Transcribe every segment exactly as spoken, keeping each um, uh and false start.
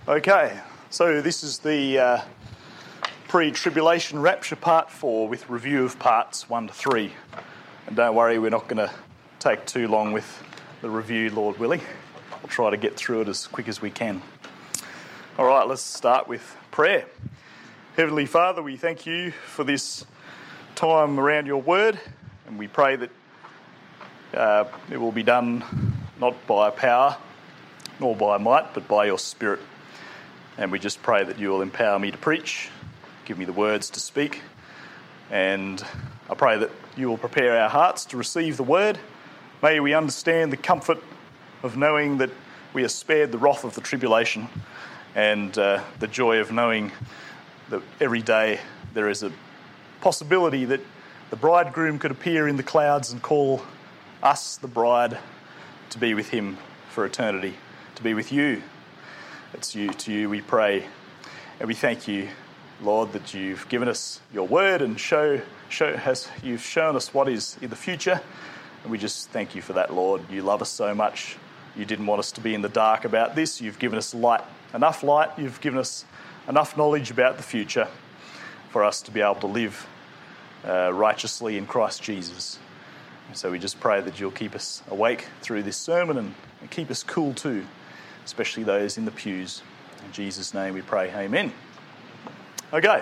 Okay, so this is the uh, pre-tribulation rapture part four with review of parts one to three. And don't worry, we're not going to take too long with the review, Lord willing. We'll try to get through it as quick as we can. All right, let's start with prayer. Heavenly Father, we thank you for this time around your word, and we pray that uh, it will be done not by power nor by might, but by your Spirit. And we just pray that you will empower me to preach, give me the words to speak, and I pray that you will prepare our hearts to receive the word. May we understand the comfort of knowing that we are spared the wrath of the tribulation, and uh, the joy of knowing that every day there is a possibility that the bridegroom could appear in the clouds and call us, the bride, to be with him for eternity, to be with you. It's you, to you we pray, and we thank you, Lord, that you've given us your word and show, show has you've shown us what is in the future, and we just thank you for that, Lord. You love us so much. You didn't want us to be in the dark about this. You've given us light, enough light. You've given us enough knowledge about the future for us to be able to live uh, righteously in Christ Jesus. And so we just pray that you'll keep us awake through this sermon and, and keep us cool too, especially those in the pews. In Jesus' name we pray, amen. Okay.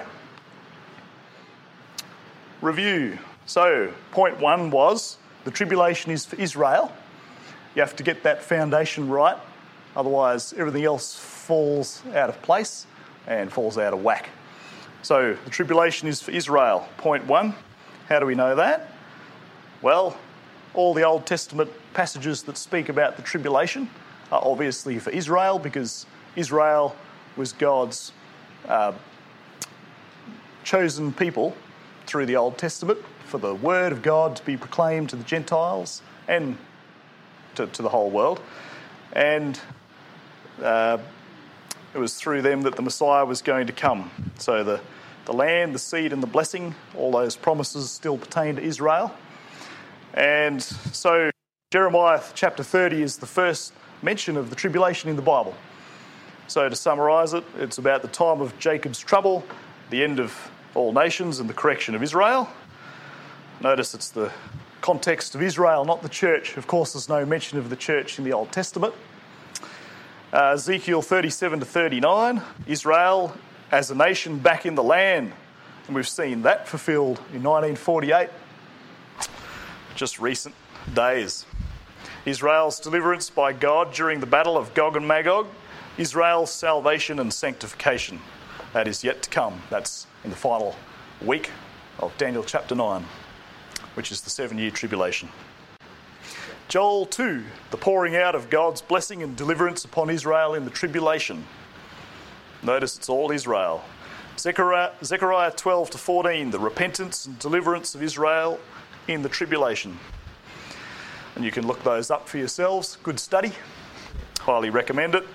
Review. So, point one was, the tribulation is for Israel. You have to get that foundation right, otherwise everything else falls out of place and falls out of whack. So, the tribulation is for Israel. Point one. How do we know that? Well, all the Old Testament passages that speak about the tribulation are obviously for Israel, because Israel was God's uh, chosen people through the Old Testament for the word of God to be proclaimed to the Gentiles and to, to the whole world. And uh, it was through them that the Messiah was going to come. So the, the land, the seed and the blessing, all those promises still pertain to Israel. And so Jeremiah chapter thirty is the first mention of the tribulation in the Bible. So to summarise it, it's about the time of Jacob's trouble, the end of all nations and the correction of Israel. Notice it's the context of Israel, not the church. Of course, there's no mention of the church in the Old Testament. Uh, Ezekiel thirty-seven to thirty-nine, Israel as a nation back in the land. And we've seen that fulfilled in nineteen forty-eight, just recent days. Israel's deliverance by God during the battle of Gog and Magog, Israel's salvation and sanctification. That is yet to come. That's in the final week of Daniel chapter nine, which is the seven-year tribulation. Joel two, the pouring out of God's blessing and deliverance upon Israel in the tribulation. Notice it's all Israel. Zechariah, Zechariah twelve to fourteen, the repentance and deliverance of Israel in the tribulation. And you can look those up for yourselves. Good study. Highly recommend it.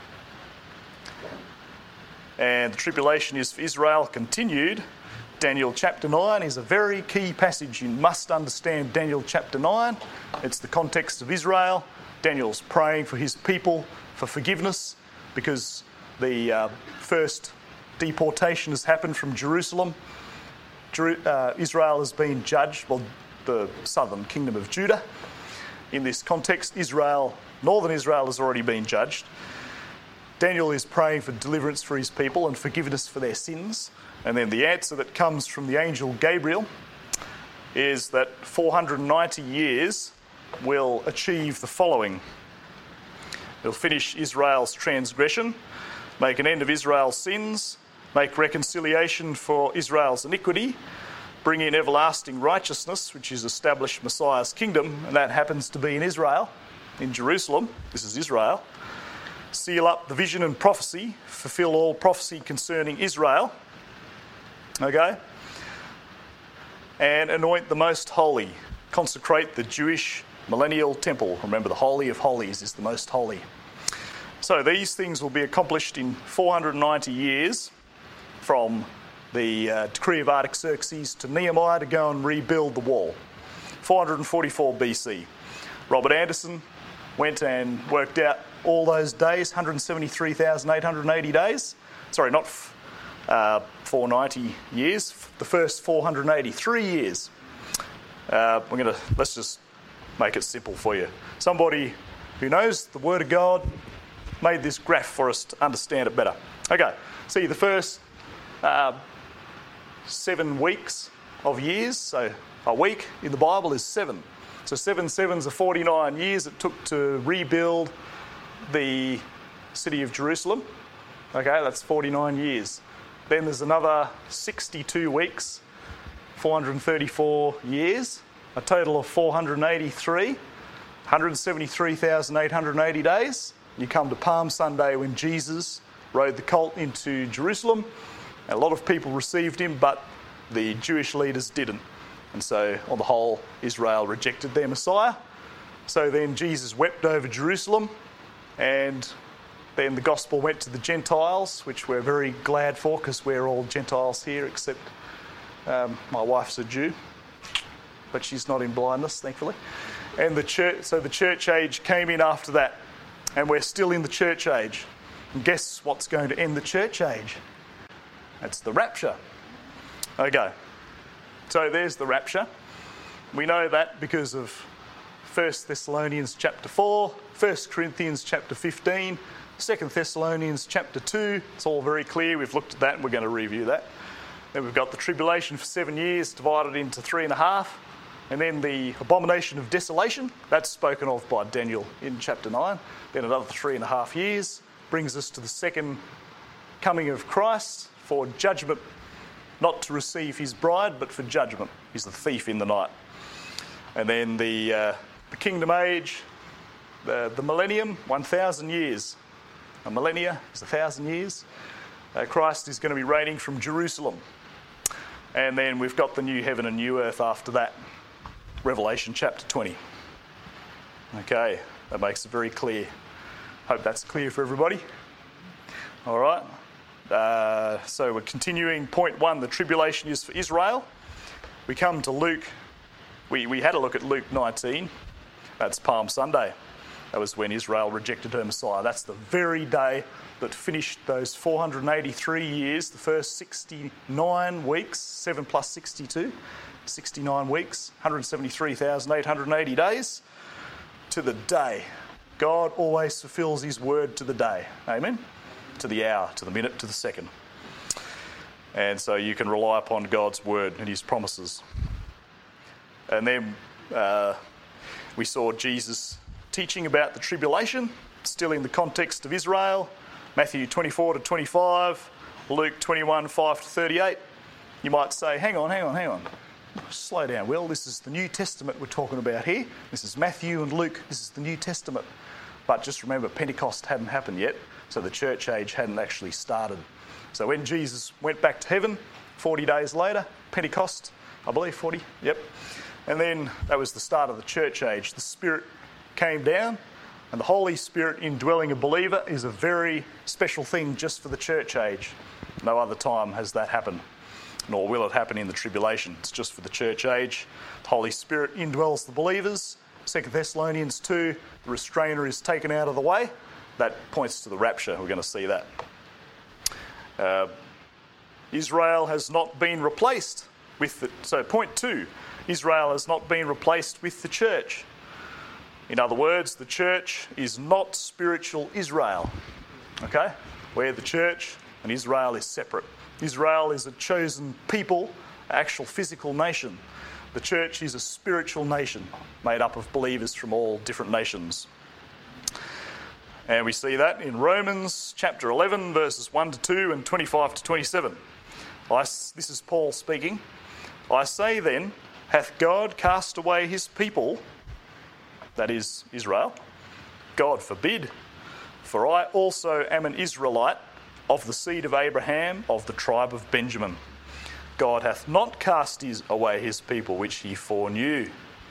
And the tribulation is for Israel continued. Daniel chapter nine is a very key passage. You must understand Daniel chapter nine. It's the context of Israel. Daniel's praying for his people for forgiveness because the uh, first deportation has happened from Jerusalem. Jeru- uh, Israel has been judged, well, the southern kingdom of Judah. In this context, Israel, northern Israel has already been judged. Daniel is praying for deliverance for his people and forgiveness for their sins. And then the answer that comes from the angel Gabriel is that four hundred ninety years will achieve the following. It'll finish Israel's transgression, make an end of Israel's sins, make reconciliation for Israel's iniquity, bring in everlasting righteousness, which is establish Messiah's kingdom, and that happens to be in Israel, in Jerusalem. This is Israel. Seal up the vision and prophecy, fulfill all prophecy concerning Israel. Okay? And anoint the most holy. Consecrate the Jewish millennial temple. Remember, the Holy of Holies is the most holy. So these things will be accomplished in four hundred ninety years from the uh, decree of Artaxerxes to Nehemiah to go and rebuild the wall. four hundred forty-four B C. Robert Anderson went and worked out all those days, one hundred seventy-three thousand eight hundred eighty days. Sorry, not uh, four hundred ninety years, the first four hundred eighty-three years. Uh, we're going to, let's just make it simple for you. Somebody who knows the Word of God made this graph for us to understand it better. Okay, see the first uh, seven weeks of years, so a week in the Bible is seven. So seven sevens are forty-nine years it took to rebuild the city of Jerusalem. Okay, that's forty-nine years. Then there's another sixty-two weeks, four hundred thirty-four years, a total of four hundred eighty-three, one hundred seventy-three thousand eight hundred eighty days. You come to Palm Sunday when Jesus rode the colt into Jerusalem. A lot of people received him, but the Jewish leaders didn't. And so, on the whole, Israel rejected their Messiah. So then Jesus wept over Jerusalem, and then the gospel went to the Gentiles, which we're very glad for because we're all Gentiles here, except um, my wife's a Jew, but she's not in blindness, thankfully. And the church, so the church age came in after that, and we're still in the church age. And guess what's going to end the church age? That's the rapture. Okay. So there's the rapture. We know that because of First Thessalonians chapter four, First Corinthians chapter fifteen, Second Thessalonians chapter two. It's all very clear. We've looked at that and we're going to review that. Then we've got the tribulation for seven years divided into three and a half. And then the abomination of desolation, that's spoken of by Daniel in chapter nine. Then another three and a half years brings us to the second coming of Christ for judgment. Not to receive his bride, but for judgment. He's the thief in the night. And then the uh, the kingdom age, the, the millennium, one thousand years. A millennia is a thousand years. Uh, Christ is going to be reigning from Jerusalem. And then we've got the new heaven and new earth after that. Revelation chapter twenty. Okay, that makes it very clear. Hope that's clear for everybody. All right. Uh, so we're continuing point one, the tribulation is for Israel. We come to Luke. We, we had a look at Luke nineteen. That's Palm Sunday. That was when Israel rejected her Messiah. That's the very day that finished those four hundred eighty-three years, the first sixty-nine weeks, seven plus sixty-two, sixty-nine weeks, one hundred seventy-three thousand eight hundred eighty days, to the day. God always fulfills his word to the day. Amen? To the hour, to the minute, to the second. And so you can rely upon God's word and his promises. And then uh, we saw Jesus teaching about the tribulation, still in the context of Israel. Matthew twenty-four to twenty-five, Luke twenty-one, five to thirty-eight. You might say, hang on, hang on, hang on. Slow down, Will. This is the New Testament we're talking about here. This is Matthew and Luke. This is the New Testament. But just remember, Pentecost hadn't happened yet. So the church age hadn't actually started. So when Jesus went back to heaven, forty days later, Pentecost, I believe, forty, yep. And then that was the start of the church age. The Spirit came down, and the Holy Spirit indwelling a believer is a very special thing just for the church age. No other time has that happened, nor will it happen in the tribulation. It's just for the church age. The Holy Spirit indwells the believers. Second Thessalonians two, the restrainer is taken out of the way. That points to the rapture. We're going to see that. Uh, Israel has not been replaced with the... So point two, Israel has not been replaced with the church. In other words, the church is not spiritual Israel. Okay? Where the church and Israel is separate. Israel is a chosen people, actual physical nation. The church is a spiritual nation made up of believers from all different nations. And we see that in Romans chapter eleven, verses one to two and twenty-five to twenty-seven. I, this is Paul speaking. I say then, hath God cast away his people, that is Israel? God forbid. For I also am an Israelite, of the seed of Abraham, of the tribe of Benjamin. God hath not cast his, away his people which he foreknew.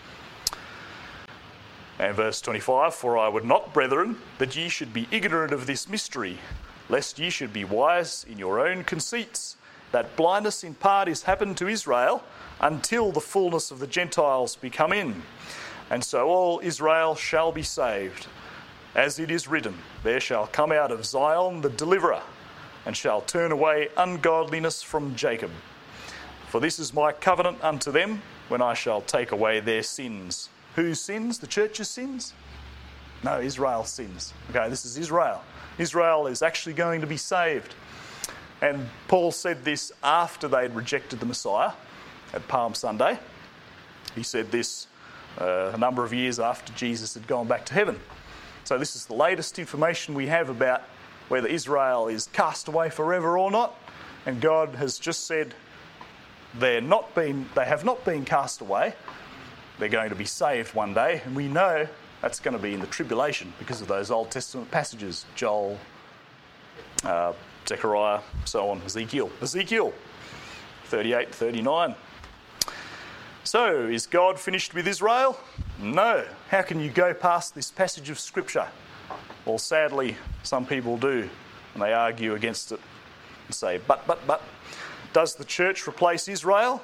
And verse twenty-five, for I would not, brethren, that ye should be ignorant of this mystery, lest ye should be wise in your own conceits, that blindness in part is happened to Israel, until the fullness of the Gentiles be come in. And so all Israel shall be saved. As it is written, there shall come out of Zion the deliverer, and shall turn away ungodliness from Jacob. For this is my covenant unto them, when I shall take away their sins. Whose sins? The church's sins? No, Israel's sins. Okay, this is Israel. Israel is actually going to be saved. And Paul said this after they'd rejected the Messiah at Palm Sunday. He said this uh, a number of years after Jesus had gone back to heaven. So this is the latest information we have about whether Israel is cast away forever or not. And God has just said they're not been, they have not been cast away. They're going to be saved one day. And we know that's going to be in the tribulation because of those Old Testament passages. Joel, uh, Zechariah, so on. Ezekiel. Ezekiel thirty-eight, thirty-nine. So, is God finished with Israel? No. How can you go past this passage of Scripture? Well, sadly, some people do, and they argue against it and say, but, but, but, does the church replace Israel?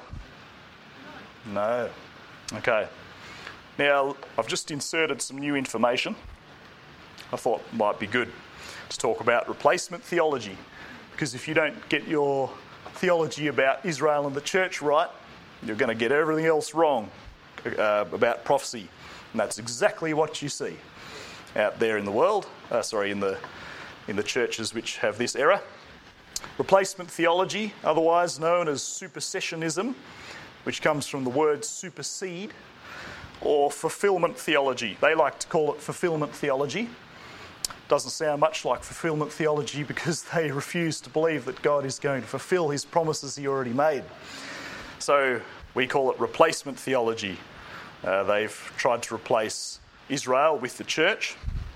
No. Okay. Now, I've just inserted some new information I thought might be good to talk about replacement theology, because if you don't get your theology about Israel and the church right, you're going to get everything else wrong uh, about prophecy. And that's exactly what you see out there in the world, uh, sorry, in the in the churches which have this error. Replacement theology, otherwise known as supersessionism, which comes from the word supersede, or fulfillment theology. They like to call it fulfillment theology. Doesn't sound much like fulfillment theology because they refuse to believe that God is going to fulfill his promises he already made. So we call it replacement theology. Uh, they've tried to replace Israel with the church.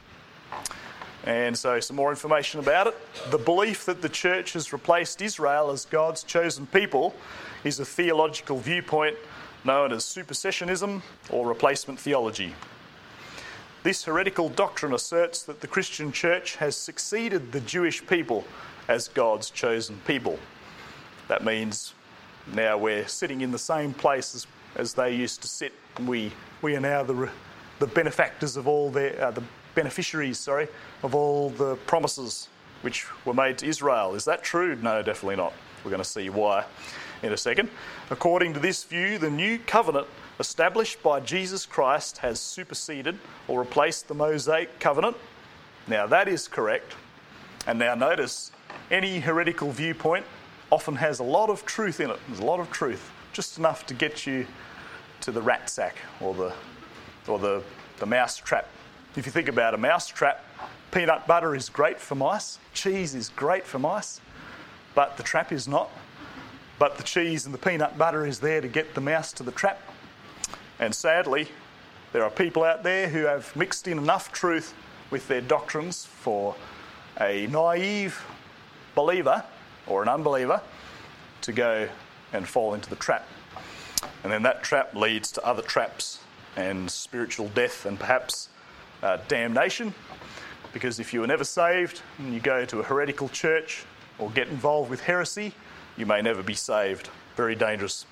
And so some more information about it. The belief that the church has replaced Israel as God's chosen people is a theological viewpoint known as supersessionism or replacement theology. This heretical doctrine asserts that the Christian church has succeeded the Jewish people as God's chosen people. That means now we're sitting in the same place as, as they used to sit. We we are now the the benefactors of all their uh, the beneficiaries, sorry, of all the promises which were made to Israel. Is that true? No, definitely not. We're going to see why in a second. According to this view, the new covenant established by Jesus Christ has superseded or replaced the Mosaic covenant. Now that is correct. And now notice, any heretical viewpoint often has a lot of truth in it. There's a lot of truth, just enough to get you to the rat sack or the or the, the mouse trap. If you think about a mouse trap, peanut butter is great for mice, cheese is great for mice, but the trap is not. But the cheese and the peanut butter is there to get the mouse to the trap. And sadly, there are people out there who have mixed in enough truth with their doctrines for a naive believer or an unbeliever to go and fall into the trap. And then that trap leads to other traps and spiritual death and perhaps uh, damnation. Because if you were never saved and you go to a heretical church or get involved with heresy, you may never be saved. Very dangerous.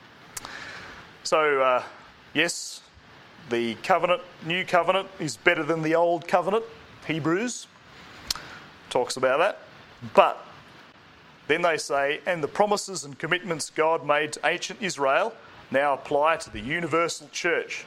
So, uh, yes, the covenant, new covenant, is better than the old covenant. Hebrews talks about that. But then they say, and the promises and commitments God made to ancient Israel now apply to the universal church.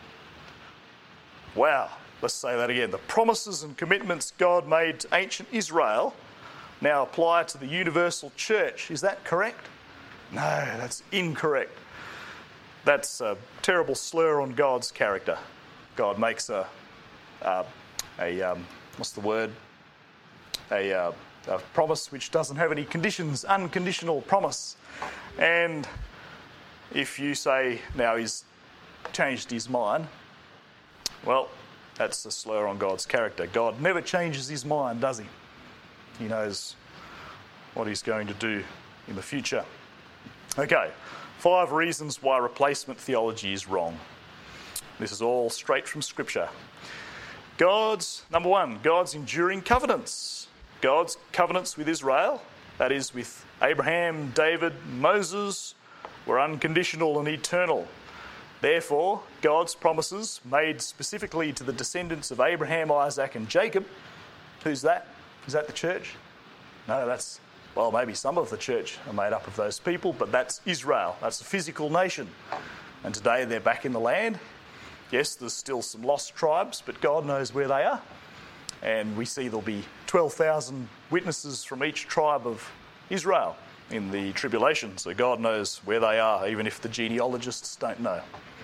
Wow, let's say that again. The promises and commitments God made to ancient Israel now apply to the universal church. Is that correct? No, that's incorrect. That's a terrible slur on God's character. God makes a, uh, a um, what's the word? A, uh, a promise which doesn't have any conditions, unconditional promise. And if you say, now he's changed his mind, well, that's a slur on God's character. God never changes his mind, does he? He knows what he's going to do in the future. Okay, five reasons why replacement theology is wrong. This is all straight from Scripture. God's, number one, God's enduring covenants. God's covenants with Israel, that is with Abraham, David, Moses, were unconditional and eternal. Therefore, God's promises made specifically to the descendants of Abraham, Isaac and Jacob. Who's that? Is that the church? No, that's, well, maybe some of the church are made up of those people, but that's Israel. That's a physical nation. And today they're back in the land. Yes, there's still some lost tribes, but God knows where they are. And we see there'll be twelve thousand witnesses from each tribe of Israel in the tribulation. So God knows where they are, even if the genealogists don't know.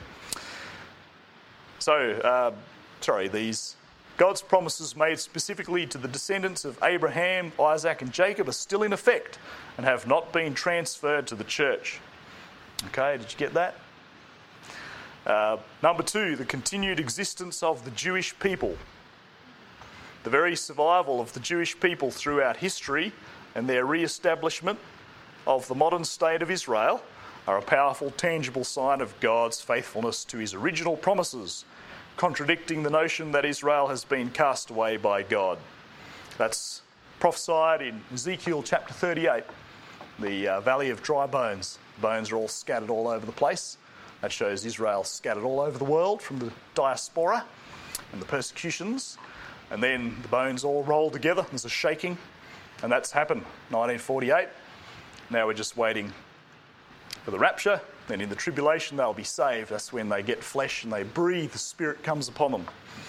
So, uh, sorry, these God's promises made specifically to the descendants of Abraham, Isaac and Jacob are still in effect and have not been transferred to the church. Okay, did you get that? Uh, number two, the continued existence of the Jewish people. The very survival of the Jewish people throughout history and their re-establishment of the modern state of Israel are a powerful, tangible sign of God's faithfulness to his original promises, contradicting the notion that Israel has been cast away by God. That's prophesied in Ezekiel chapter thirty-eight, the uh, valley of dry bones. Bones are all scattered all over the place. That shows Israel scattered all over the world from the diaspora and the persecutions. And then the bones all roll together. There's a shaking. And that's happened, nineteen forty-eight. Now we're just waiting for the rapture. Then in the tribulation they'll be saved. That's when they get flesh and they breathe. The Spirit comes upon them.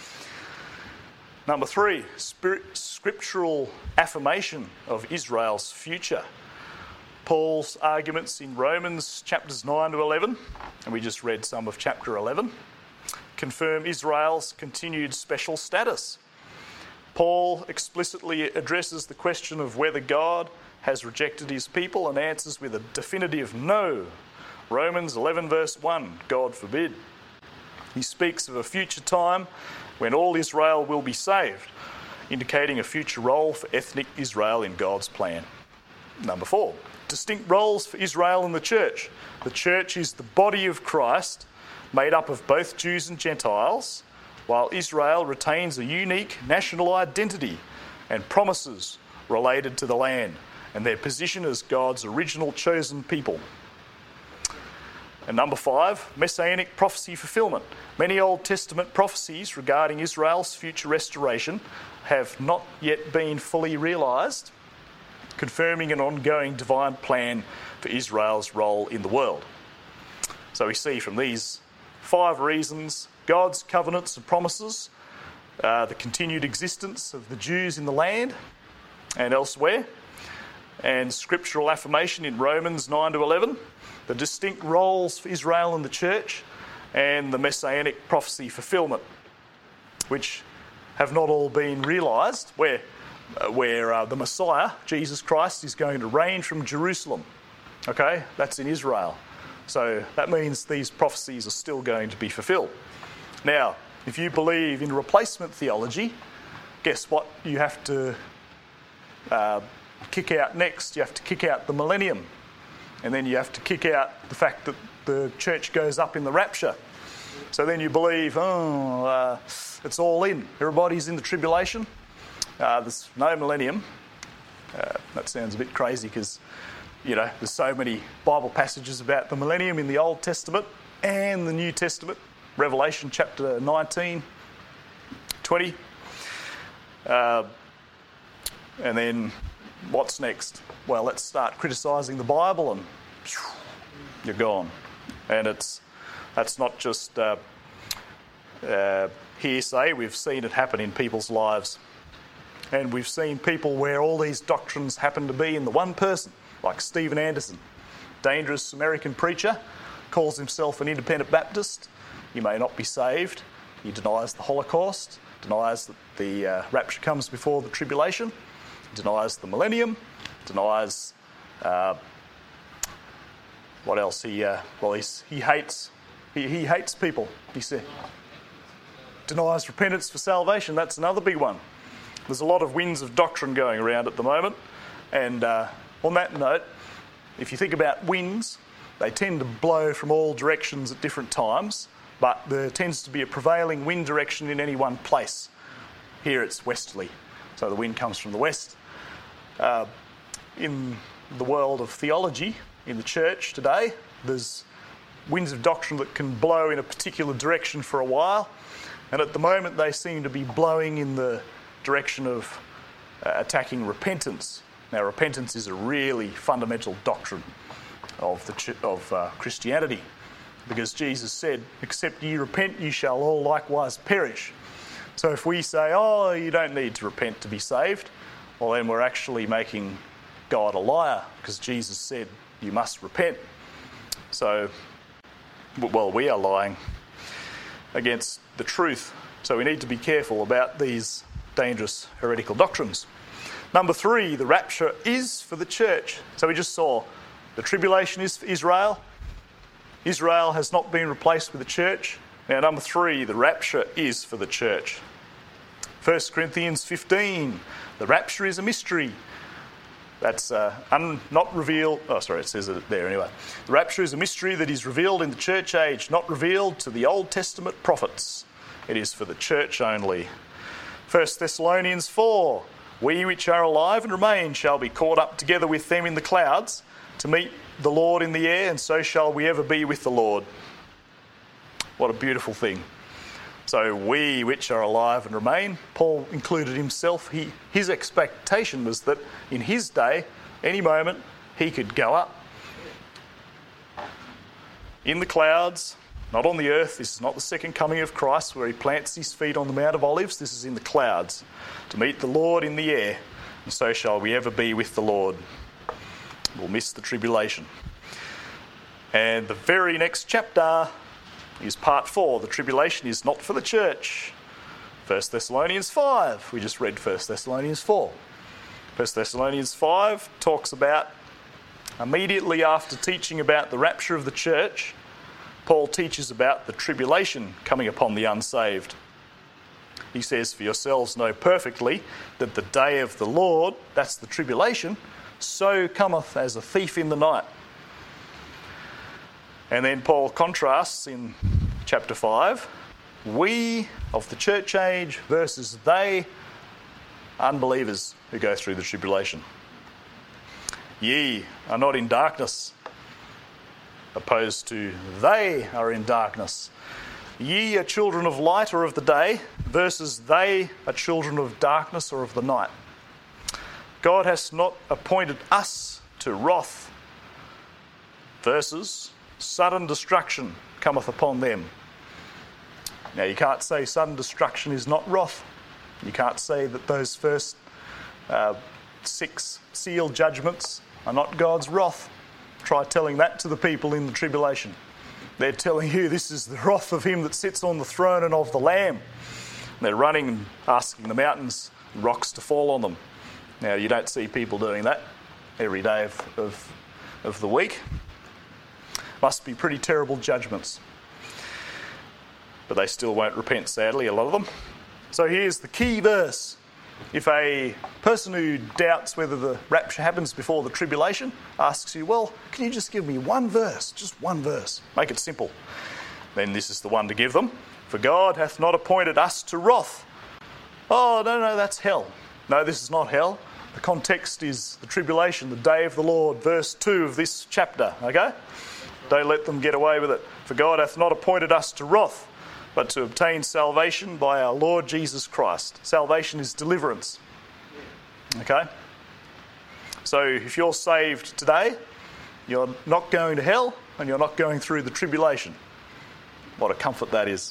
Number three, spirit, scriptural affirmation of Israel's future. Paul's arguments in Romans chapters nine to eleven, and we just read some of chapter eleven, confirm Israel's continued special status. Paul explicitly addresses the question of whether God has rejected his people and answers with a definitive no. Romans eleven verse one, God forbid. He speaks of a future time when all Israel will be saved, indicating a future role for ethnic Israel in God's plan. Number four, distinct roles for Israel in the church. The church is the body of Christ, made up of both Jews and Gentiles, while Israel retains a unique national identity and promises related to the land and their position as God's original chosen people. And number five, messianic prophecy fulfillment. Many Old Testament prophecies regarding Israel's future restoration have not yet been fully realised, confirming an ongoing divine plan for Israel's role in the world. So we see from these five reasons, God's covenants and promises, uh, the continued existence of the Jews in the land and elsewhere, and scriptural affirmation in Romans nine to eleven, the distinct roles for Israel in the church, and the messianic prophecy fulfilment, which have not all been realised, where, uh, where uh, the Messiah, Jesus Christ, is going to reign from Jerusalem. Okay, that's in Israel. So that means these prophecies are still going to be fulfilled. Now, if you believe in replacement theology, guess what you have to uh, kick out next? You have to kick out the millennium. And then you have to kick out the fact that the church goes up in the rapture. So then you believe, oh, uh, it's all in. Everybody's in the tribulation. Uh, there's no millennium. Uh, that sounds a bit crazy because, you know, there's so many Bible passages about the millennium in the Old Testament and the New Testament. Revelation chapter nineteen, twenty. Uh, and then what's next? Well, let's start criticising the Bible and phew, you're gone. And it's that's not just uh, uh, hearsay. We've seen it happen in people's lives. And we've seen people where all these doctrines happen to be in the one person, like Stephen Anderson, dangerous American preacher, calls himself an independent Baptist. He may not be saved. He denies the Holocaust, denies that the uh, rapture comes before the tribulation, denies the millennium, denies uh, what else? He uh, well, he's, he hates he, he hates people. He said denies repentance for salvation. That's another big one. There's a lot of winds of doctrine going around at the moment, and uh, on that note, if you think about winds, they tend to blow from all directions at different times, but there tends to be a prevailing wind direction in any one place. Here it's westerly, so the wind comes from the west. Uh, in the world of theology, in the church today, there's winds of doctrine that can blow in a particular direction for a while, and at the moment they seem to be blowing in the direction of uh, attacking repentance. Now, repentance is a really fundamental doctrine of, the ch- of uh, Christianity, because Jesus said, "Except ye repent, ye shall all likewise perish." So if we say, oh, you don't need to repent to be saved, well, then we're actually making God a liar, because Jesus said you must repent. So, well, we are lying against the truth. So we need to be careful about these dangerous heretical doctrines. Number three, the rapture is for the church. So we just saw the tribulation is for Israel. Israel has not been replaced with the church. Now, number three, the rapture is for the church. First Corinthians fifteen, the rapture is a mystery. That's uh, un, not revealed. Oh, sorry, it says it there anyway. The rapture is a mystery that is revealed in the church age, not revealed to the Old Testament prophets. It is for the church only. First Thessalonians four, we which are alive and remain shall be caught up together with them in the clouds to meet the Lord in the air, and so shall we ever be with the Lord. What a beautiful thing. So we which are alive and remain, Paul included himself. He, his expectation was that in his day, any moment, he could go up in the clouds, not on the earth. This is not the second coming of Christ where he plants his feet on the Mount of Olives. This is in the clouds to meet the Lord in the air, and so shall we ever be with the Lord. We'll miss the tribulation. And the very next chapter is part four. The tribulation is not for the church. First Thessalonians five. We just read First Thessalonians four. First Thessalonians five talks about, immediately after teaching about the rapture of the church, Paul teaches about the tribulation coming upon the unsaved. He says, for yourselves know perfectly that the day of the Lord, that's the tribulation, so cometh as a thief in the night. And then Paul contrasts in chapter five, we of the church age versus they, unbelievers who go through the tribulation. Ye are not in darkness, opposed to they are in darkness. Ye are children of light or of the day, versus they are children of darkness or of the night. God has not appointed us to wrath, versus sudden destruction cometh upon them. Now, you can't say sudden destruction is not wrath. You can't say that those first uh, six seal judgments are not God's wrath. Try telling that to the people in the tribulation. They're telling you this is the wrath of him that sits on the throne and of the Lamb. And they're running and asking the mountains and rocks to fall on them. Now, you don't see people doing that every day of, of, of the week. Must be pretty terrible judgments. But they still won't repent, sadly, a lot of them. So here's the key verse. If a person who doubts whether the rapture happens before the tribulation asks you, well, can you just give me one verse, just one verse, make it simple, then this is the one to give them. For God hath not appointed us to wrath. Oh, no, no, that's hell. No, this is not hell. The context is the tribulation, the day of the Lord, verse two of this chapter, okay? Don't let them get away with it. For God hath not appointed us to wrath, but to obtain salvation by our Lord Jesus Christ. Salvation is deliverance. Okay? So if you're saved today, you're not going to hell and you're not going through the tribulation. What a comfort that is.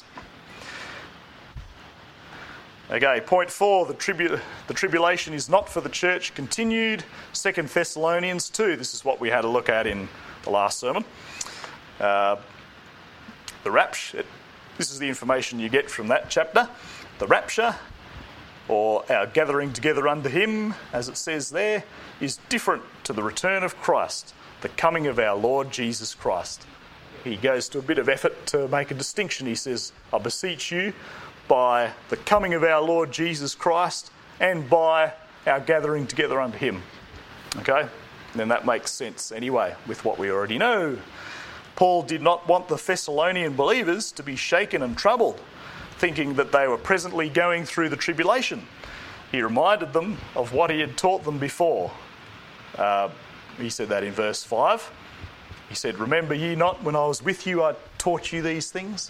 Okay, point four, the, tribu- the tribulation is not for the church. Continued, Second Thessalonians two. This is what we had a look at in the last sermon. Uh, the rapture, this is the information you get from that chapter. The rapture, or our gathering together under him, as it says there, is different to the return of Christ, the coming of our Lord Jesus Christ. He goes to a bit of effort to make a distinction. He says, I beseech you by the coming of our Lord Jesus Christ and by our gathering together under him. Okay? And then that makes sense anyway with what we already know. Paul did not want the Thessalonian believers to be shaken and troubled, thinking that they were presently going through the tribulation. He reminded them of what he had taught them before. Uh, he said that in verse five. He said, "Remember ye not when I was with you, I taught you these things?"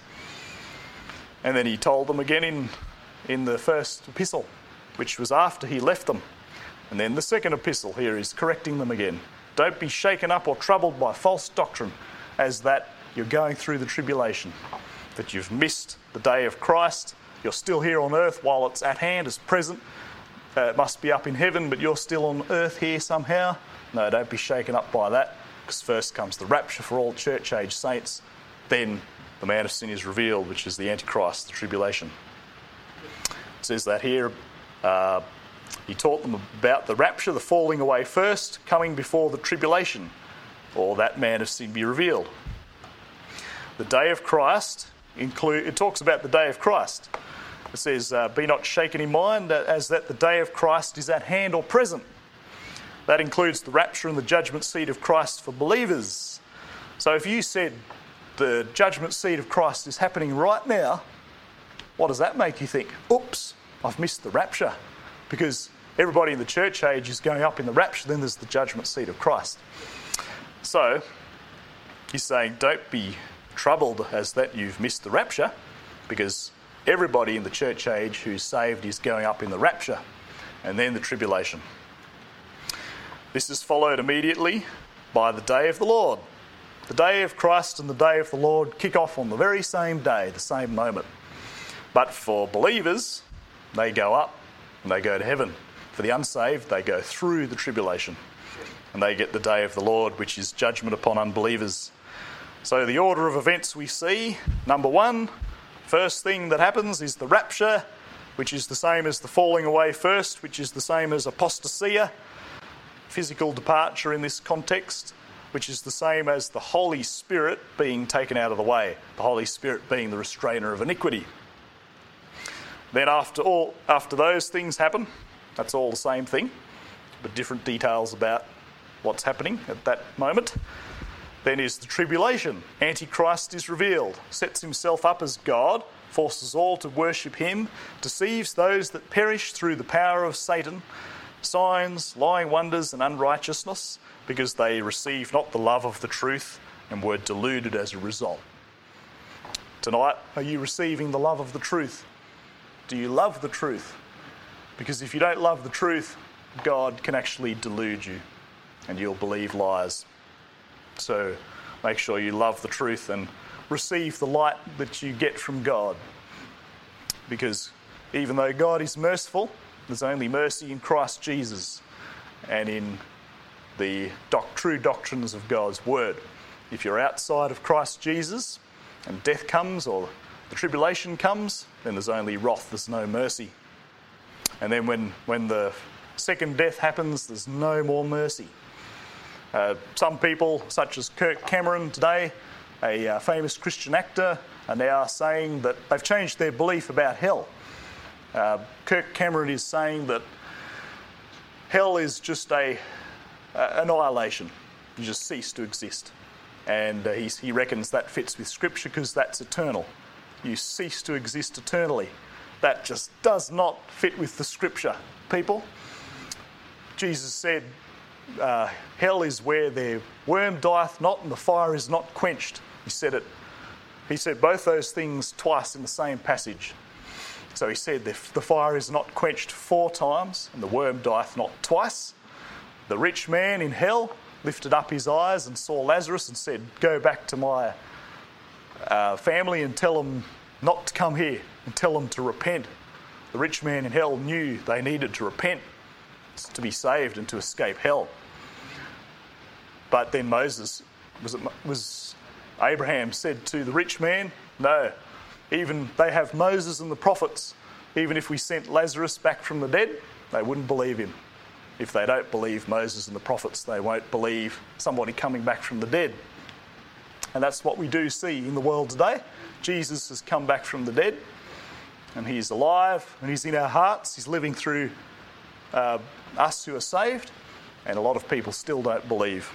And then he told them again in, in the first epistle, which was after he left them. And then the second epistle here is correcting them again. Don't be shaken up or troubled by false doctrine, as that you're going through the tribulation, that you've missed the day of Christ. You're still here on earth while it's at hand, it's present. Uh, it must be up in heaven, but you're still on earth here somehow. No, don't be shaken up by that, because first comes the rapture for all church age saints, then the man of sin is revealed, which is the Antichrist, the tribulation. It says that here. Uh, he taught them about the rapture, the falling away first, coming before the tribulation, or that man of sin be revealed. The day of Christ, include, it talks about the day of Christ. It says, uh, be not shaken in mind, as that the day of Christ is at hand or present. That includes the rapture and the judgment seat of Christ for believers. So if you said the judgment seat of Christ is happening right now, what does that make you think? Oops, I've missed the rapture. Because everybody in the church age is going up in the rapture, then there's the judgment seat of Christ. So he's saying, don't be troubled as that you've missed the rapture, because everybody in the church age who's saved is going up in the rapture, and then the tribulation. This is followed immediately by the day of the Lord. The day of Christ and the day of the Lord kick off on the very same day, the same moment. But for believers, they go up and they go to heaven. For the unsaved, they go through the tribulation and they get the day of the Lord, which is judgment upon unbelievers. So the order of events we see, number one, first thing that happens is the rapture, which is the same as the falling away first, which is the same as apostasia, physical departure in this context, which is the same as the Holy Spirit being taken out of the way, the Holy Spirit being the restrainer of iniquity. Then after all, after those things happen, that's all the same thing, but different details about what's happening at that moment. Then is the tribulation. Antichrist is revealed, sets himself up as God, forces all to worship him, deceives those that perish through the power of Satan, signs, lying wonders and unrighteousness, because they received not the love of the truth and were deluded as a result. Tonight, are you receiving the love of the truth? Do you love the truth? Because if you don't love the truth, God can actually delude you and you'll believe lies. So make sure you love the truth and receive the light that you get from God. Because even though God is merciful, there's only mercy in Christ Jesus and in the doc- true doctrines of God's word. If you're outside of Christ Jesus and death comes or the tribulation comes, then there's only wrath, there's no mercy. And then when, when the second death happens, there's no more mercy. Uh, some people, such as Kirk Cameron today, a uh, famous Christian actor, are now saying that they've changed their belief about hell. Uh, Kirk Cameron is saying that hell is just a uh, annihilation. You just cease to exist. And uh, he's, he reckons that fits with Scripture because that's eternal. You cease to exist eternally. That just does not fit with the Scripture, people. Jesus said, uh, hell is where their worm dieth not and the fire is not quenched. He said it. He said both those things twice in the same passage. So he said the, the fire is not quenched four times and the worm dieth not twice. The rich man in hell lifted up his eyes and saw Lazarus and said, go back to my uh, family and tell them not to come here and tell them to repent. The rich man in hell knew they needed to repent to be saved and to escape hell. But then Moses, was it, was Abraham said to the rich man, no, even they have Moses and the prophets. Even if we sent Lazarus back from the dead, they wouldn't believe him. If they don't believe Moses and the prophets, they won't believe somebody coming back from the dead. And that's what we do see in the world today. Jesus has come back from the dead and he's alive and he's in our hearts. He's living through uh, us who are saved, and a lot of people still don't believe.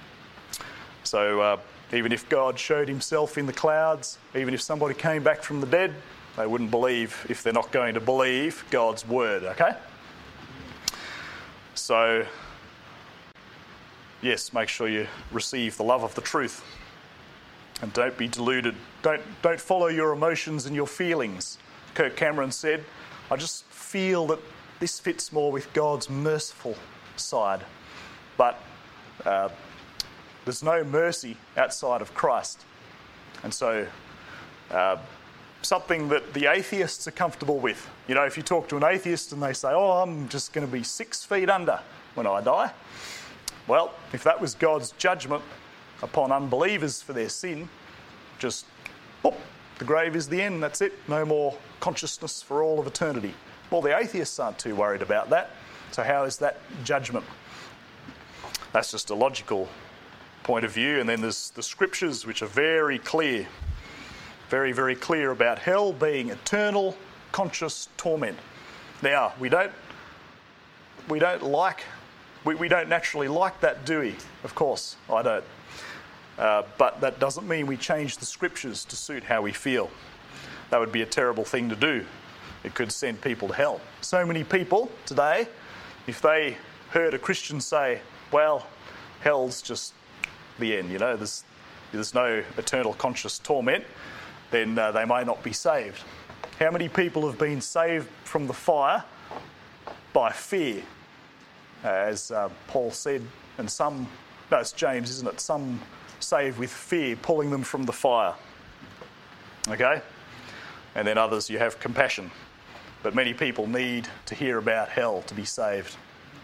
So uh, even if God showed himself in the clouds, even if somebody came back from the dead, they wouldn't believe if they're not going to believe God's word, okay? So yes, make sure you receive the love of the truth. And don't be deluded. Don't, don't follow your emotions and your feelings. Kirk Cameron said, I just feel that this fits more with God's merciful side. But uh, there's no mercy outside of Christ. And so uh, something that the atheists are comfortable with. You know, if you talk to an atheist and they say, oh, I'm just going to be six feet under when I die. Well, if that was God's judgment upon unbelievers for their sin, just, oh, the grave is the end, that's it. No more consciousness for all of eternity. Well, the atheists aren't too worried about that. So how is that judgment? That's just a logical point of view. And then there's the scriptures, which are very clear, very, very clear about hell being eternal, conscious torment. Now, we don't, we don't like, we, we don't naturally like that, do we? Of course, I don't. Uh, but that doesn't mean we change the scriptures to suit how we feel. That would be a terrible thing to do. It could send people to hell. So many people today, if they heard a Christian say, well, hell's just the end, you know, there's, there's no eternal conscious torment, then uh, they may not be saved. How many people have been saved from the fire by fear? Uh, as uh, Paul said, and some, no, it's James, isn't it? Some saved with fear, pulling them from the fire. Okay? And then others, you have compassion. But many people need to hear about hell to be saved.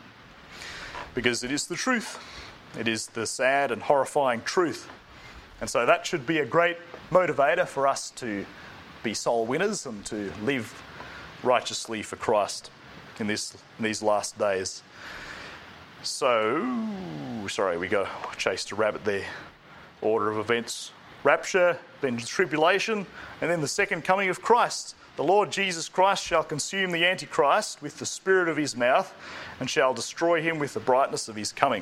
Because it is the truth. It is the sad and horrifying truth. And so that should be a great motivator for us to be soul winners and to live righteously for Christ in this in these last days. So, sorry, we go chased a rabbit there. Order of events: rapture, then tribulation, and then the second coming of Christ. The Lord Jesus Christ shall consume the Antichrist with the spirit of his mouth and shall destroy him with the brightness of his coming.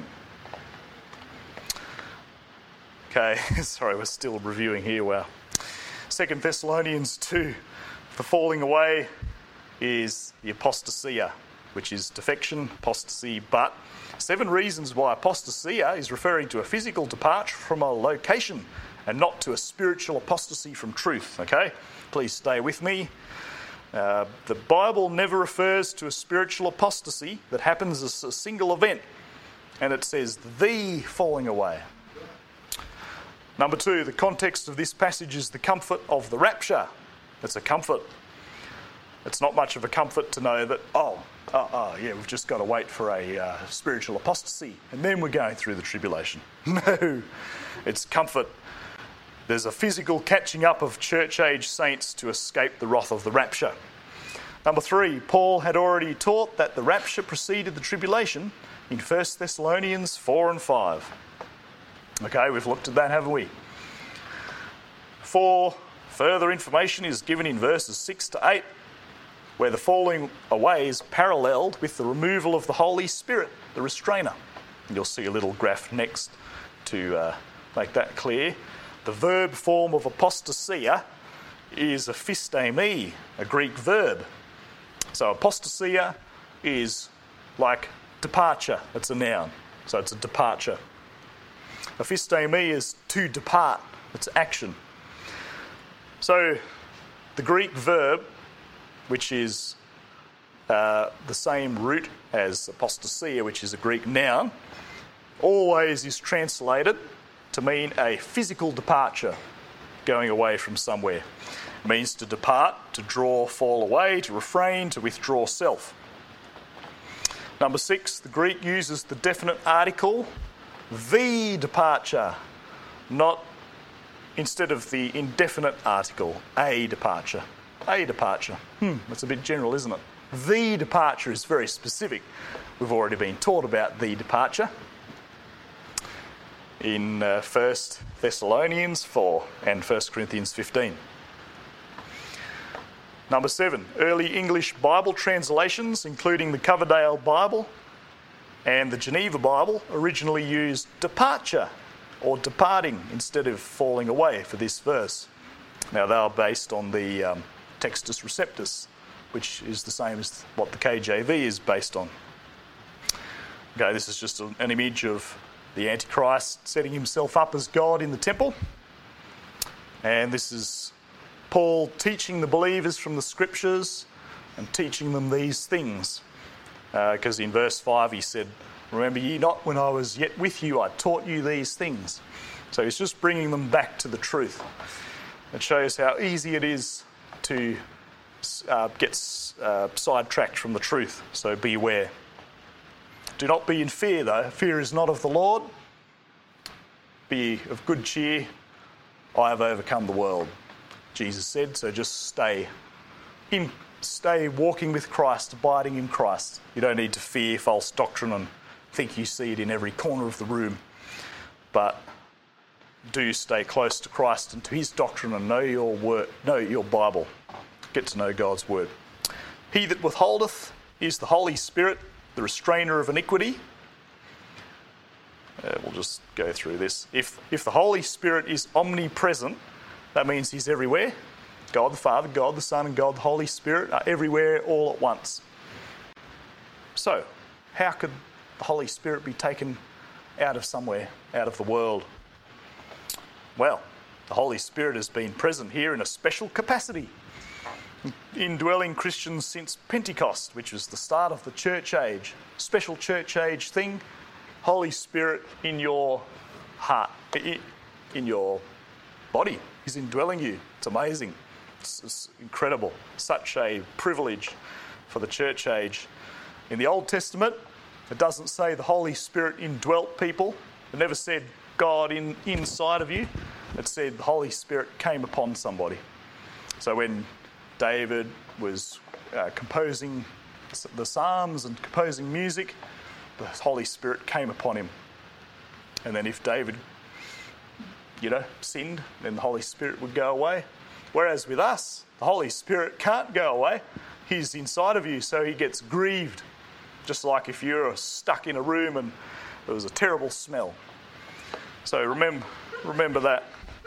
Okay, sorry, we're still reviewing here. Wow. Second Thessalonians two, the falling away is the apostasia, which is defection, apostasy, but seven reasons why apostasia is referring to a physical departure from a location and not to a spiritual apostasy from truth, okay? Please stay with me. Uh, the Bible never refers to a spiritual apostasy that happens as a single event, and it says the falling away. Number two, the context of this passage is the comfort of the rapture. It's a comfort. It's not much of a comfort to know that, oh, oh, oh yeah, we've just got to wait for a uh, spiritual apostasy and then we're going through the tribulation. No, it's comfort. There's a physical catching up of church-age saints to escape the wrath of the rapture. Number three, Paul had already taught that the rapture preceded the tribulation in First Thessalonians four and five. Okay, we've looked at that, haven't we? Four, further information is given in verses six to eight, where the falling away is paralleled with the removal of the Holy Spirit, the restrainer. You'll see a little graph next to uh, make that clear. The verb form of apostasia is aphistemi, a Greek verb. So apostasia is like departure. It's a noun. So it's a departure. Aphistemi is to depart. It's action. So the Greek verb, which is uh, the same root as apostasia, which is a Greek noun, always is translated to mean a physical departure, going away from somewhere. It means to depart, to draw, fall away, to refrain, to withdraw self. Number six, the Greek uses the definite article, the departure, not instead of the indefinite article, a departure. A departure. Hmm, that's a bit general, isn't it? The departure is very specific. We've already been taught about the departure in uh, First Thessalonians four and First Corinthians fifteen. Number seven, early English Bible translations, including the Coverdale Bible and the Geneva Bible, originally used departure or departing instead of falling away for this verse. Now, they are based on the um, Textus Receptus, which is the same as what the K J V is based on. Okay, this is just an image of the Antichrist setting himself up as God in the temple. And this is Paul teaching the believers from the scriptures and teaching them these things. Because uh, in verse five he said, "Remember ye not when I was yet with you, I taught you these things." So he's just bringing them back to the truth. It shows how easy it is to uh, get uh, sidetracked from the truth. So beware. Do not be in fear, though. Fear is not of the Lord. Be of good cheer. I have overcome the world, Jesus said. So just stay in, stay walking with Christ, abiding in Christ. You don't need to fear false doctrine and think you see it in every corner of the room. But do stay close to Christ and to his doctrine and know your word, know your Bible. Get to know God's word. He that withholdeth is the Holy Spirit, the restrainer of iniquity. Uh, we'll just go through this. If, if the Holy Spirit is omnipresent, that means he's everywhere. God the Father, God the Son, and God the Holy Spirit are everywhere all at once. So, how could the Holy Spirit be taken out of somewhere, out of the world? Well, the Holy Spirit has been present here in a special capacity, indwelling Christians since Pentecost, which was the start of the church age. Special church age thing. Holy Spirit in your heart, in your body. He's indwelling you. It's amazing. It's, it's incredible. Such a privilege for the church age. In the Old Testament, it doesn't say the Holy Spirit indwelt people. It never said God in, inside of you. It said the Holy Spirit came upon somebody. So when David was uh, composing the Psalms and composing music, the Holy Spirit came upon him. And then if David, you know, sinned, then the Holy Spirit would go away. Whereas with us, the Holy Spirit can't go away. He's inside of you, so he gets grieved. Just like if you're stuck in a room and there was a terrible smell. So remember, remember that.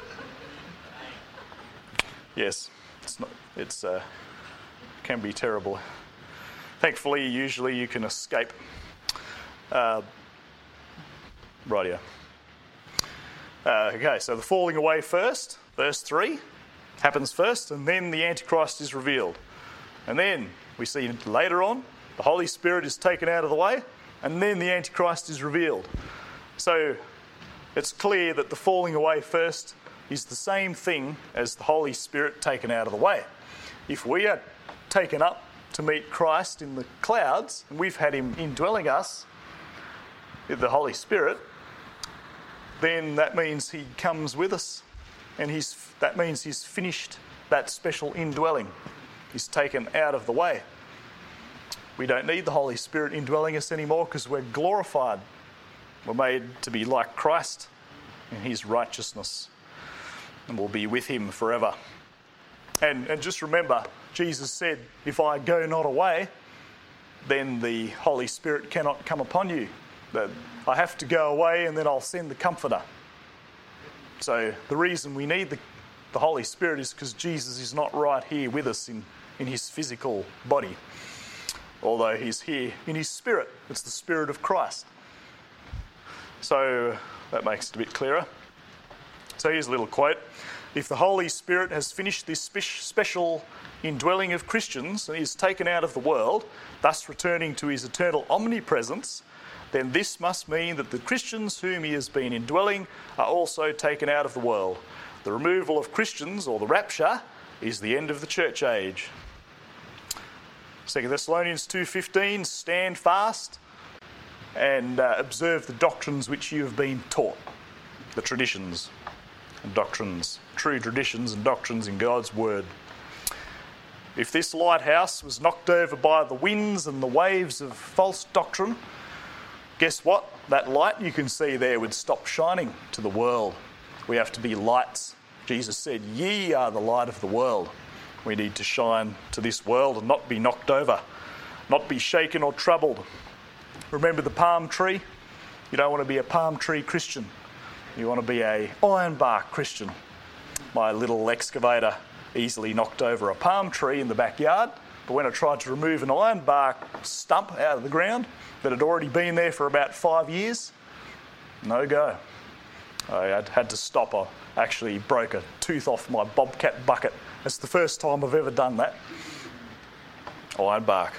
Yes, it's not. It's uh, can be terrible. Thankfully, usually you can escape. Uh, rightio. Uh, okay, so the falling away first, verse three, happens first, and then the Antichrist is revealed. And then we see later on, the Holy Spirit is taken out of the way, and then the Antichrist is revealed. So it's clear that the falling away first is the same thing as the Holy Spirit taken out of the way. If we are taken up to meet Christ in the clouds, and we've had him indwelling us, the Holy Spirit, then that means he comes with us, and he's, that means he's finished that special indwelling. He's taken out of the way. We don't need the Holy Spirit indwelling us anymore because we're glorified. We're made to be like Christ in his righteousness, and we'll be with him forever. And, and just remember, Jesus said, if I go not away, then the Holy Spirit cannot come upon you. That I have to go away and then I'll send the Comforter. So the reason we need the, the Holy Spirit is because Jesus is not right here with us in, in his physical body. Although he's here in his spirit. It's the Spirit of Christ. So that makes it a bit clearer. So here's a little quote. If the Holy Spirit has finished this spe- special indwelling of Christians and is taken out of the world, thus returning to his eternal omnipresence, then this must mean that the Christians whom he has been indwelling are also taken out of the world. The removal of Christians, or the rapture, is the end of the church age. Second Thessalonians two fifteen, stand fast and uh, observe the doctrines which you have been taught. The traditions and doctrines, true traditions and doctrines in God's word. If this lighthouse was knocked over by the winds and the waves of false doctrine, guess what? That light you can see there would stop shining to the world. We have to be lights. Jesus said, ye are the light of the world. We need to shine to this world and not be knocked over, not be shaken or troubled. Remember the palm tree? You don't want to be a palm tree Christian. You want to be a ironbark Christian. My little excavator easily knocked over a palm tree in the backyard, but when I tried to remove an ironbark stump out of the ground that had already been there for about five years, no go. I had, had to stop. I actually broke a tooth off my bobcat bucket. It's the first time I've ever done that. Iron bark.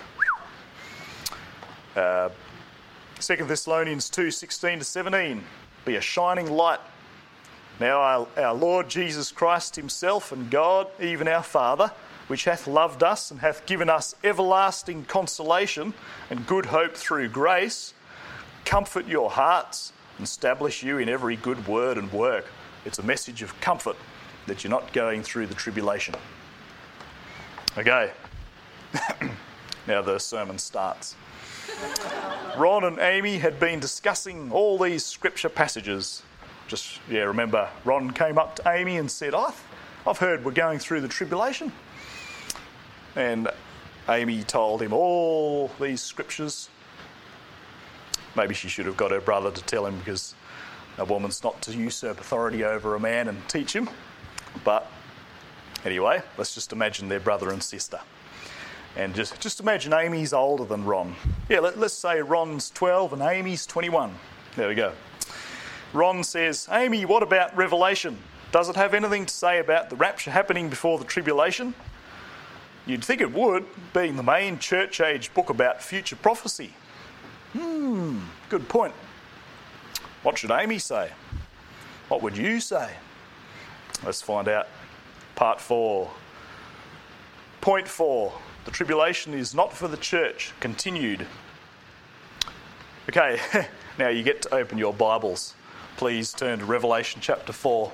Uh, Second Thessalonians two, sixteen to seventeen. Be a shining light. Now our, our Lord Jesus Christ himself and God, even our Father, which hath loved us and hath given us everlasting consolation and good hope through grace, comfort your hearts and establish you in every good word and work. It's a message of comfort that you're not going through the tribulation. Okay. Now the sermon starts. Ron and Amy had been discussing all these scripture passages. Just, yeah, remember, Ron came up to Amy and said, I've, I've heard we're going through the tribulation. And Amy told him all these scriptures. Maybe she should have got her brother to tell him, because a woman's not to usurp authority over a man and teach him. But anyway, let's just imagine they're brother and sister. And just, just imagine Amy's older than Ron. Yeah, let, let's say Ron's twelve and Amy's twenty-one. There we go. Ron says, Amy, what about Revelation? Does it have anything to say about the rapture happening before the tribulation? You'd think it would, being the main church age book about future prophecy. Hmm, good point. What should Amy say? What would you say? Let's find out. Part four. Point four. The tribulation is not for the church. Continued. Okay, now you get to open your Bibles. Please turn to Revelation chapter four.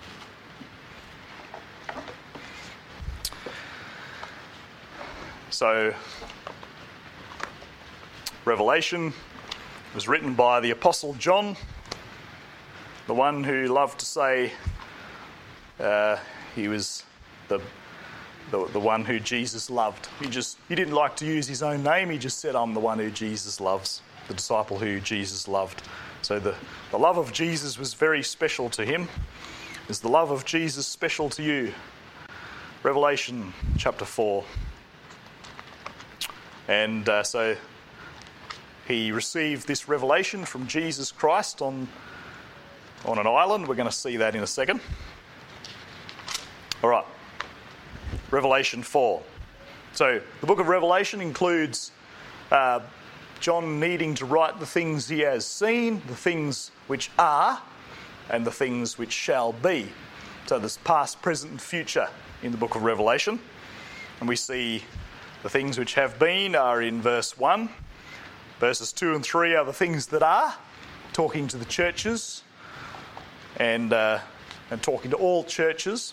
So, Revelation was written by the Apostle John, the one who loved to say uh, he was the, the the one who Jesus loved. He just he didn't like to use his own name. He just said, "I'm the one who Jesus loves," the disciple who Jesus loved. So the, the love of Jesus was very special to him. Is the love of Jesus special to you? Revelation chapter four. And uh, so he received this revelation from Jesus Christ on, on an island. We're going to see that in a second. All right. Revelation four. So the book of Revelation includes uh, John needing to write the things he has seen, the things which are, and the things which shall be. So there's past, present and future in the book of Revelation. And we see the things which have been are in verse one. Verses two and three are the things that are, talking to the churches and uh, and talking to all churches.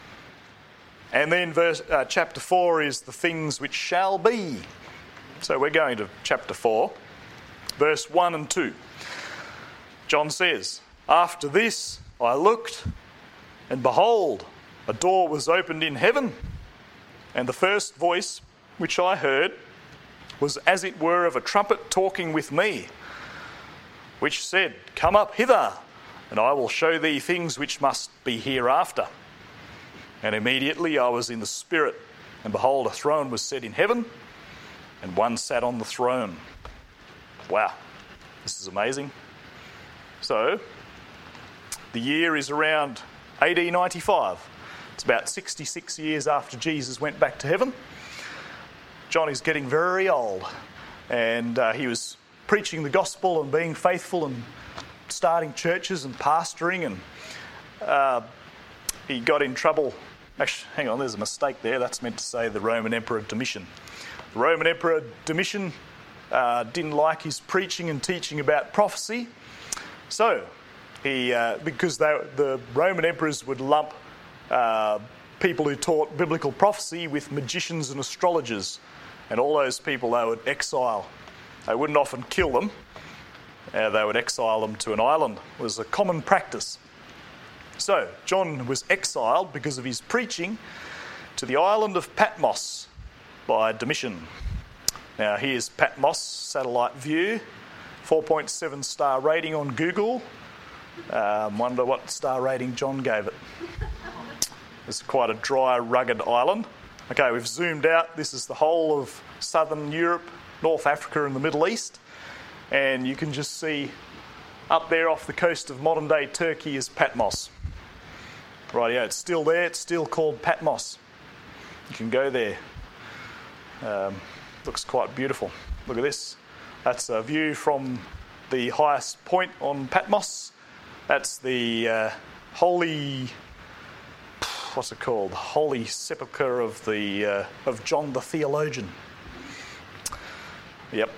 And then verse uh, chapter four is the things which shall be. So we're going to chapter four, verse one and two. John says, "After this I looked, and behold, a door was opened in heaven, and the first voice which I heard was as it were of a trumpet talking with me, which said, Come up hither, and I will show thee things which must be hereafter. And immediately I was in the Spirit, and behold, a throne was set in heaven, and one sat on the throne." Wow, this is amazing. So, the year is around A D ninety-five. It's about sixty-six years after Jesus went back to heaven. John is getting very old, and uh, he was preaching the gospel and being faithful and starting churches and pastoring, and uh, he got in trouble. Actually, hang on, there's a mistake there. That's meant to say the Roman Emperor Domitian. The Roman Emperor Domitian uh, didn't like his preaching and teaching about prophecy, so he, uh, because they, the Roman emperors would lump uh, people who taught biblical prophecy with magicians and astrologers. And all those people they would exile. They wouldn't often kill them. Uh, they would exile them to an island. It was a common practice. So John was exiled because of his preaching to the island of Patmos by Domitian. Now here's Patmos satellite view. four point seven star rating on Google. Um, wonder what star rating John gave it. It's quite a dry, rugged island. Okay, we've zoomed out. This is the whole of southern Europe, North Africa and the Middle East. And you can just see up there off the coast of modern-day Turkey is Patmos. Rightio, it's still there. It's still called Patmos. You can go there. Um, looks quite beautiful. Look at this. That's a view from the highest point on Patmos. That's the uh, holy, what's it called? Holy sepulchre of the uh, of John the Theologian. Yep.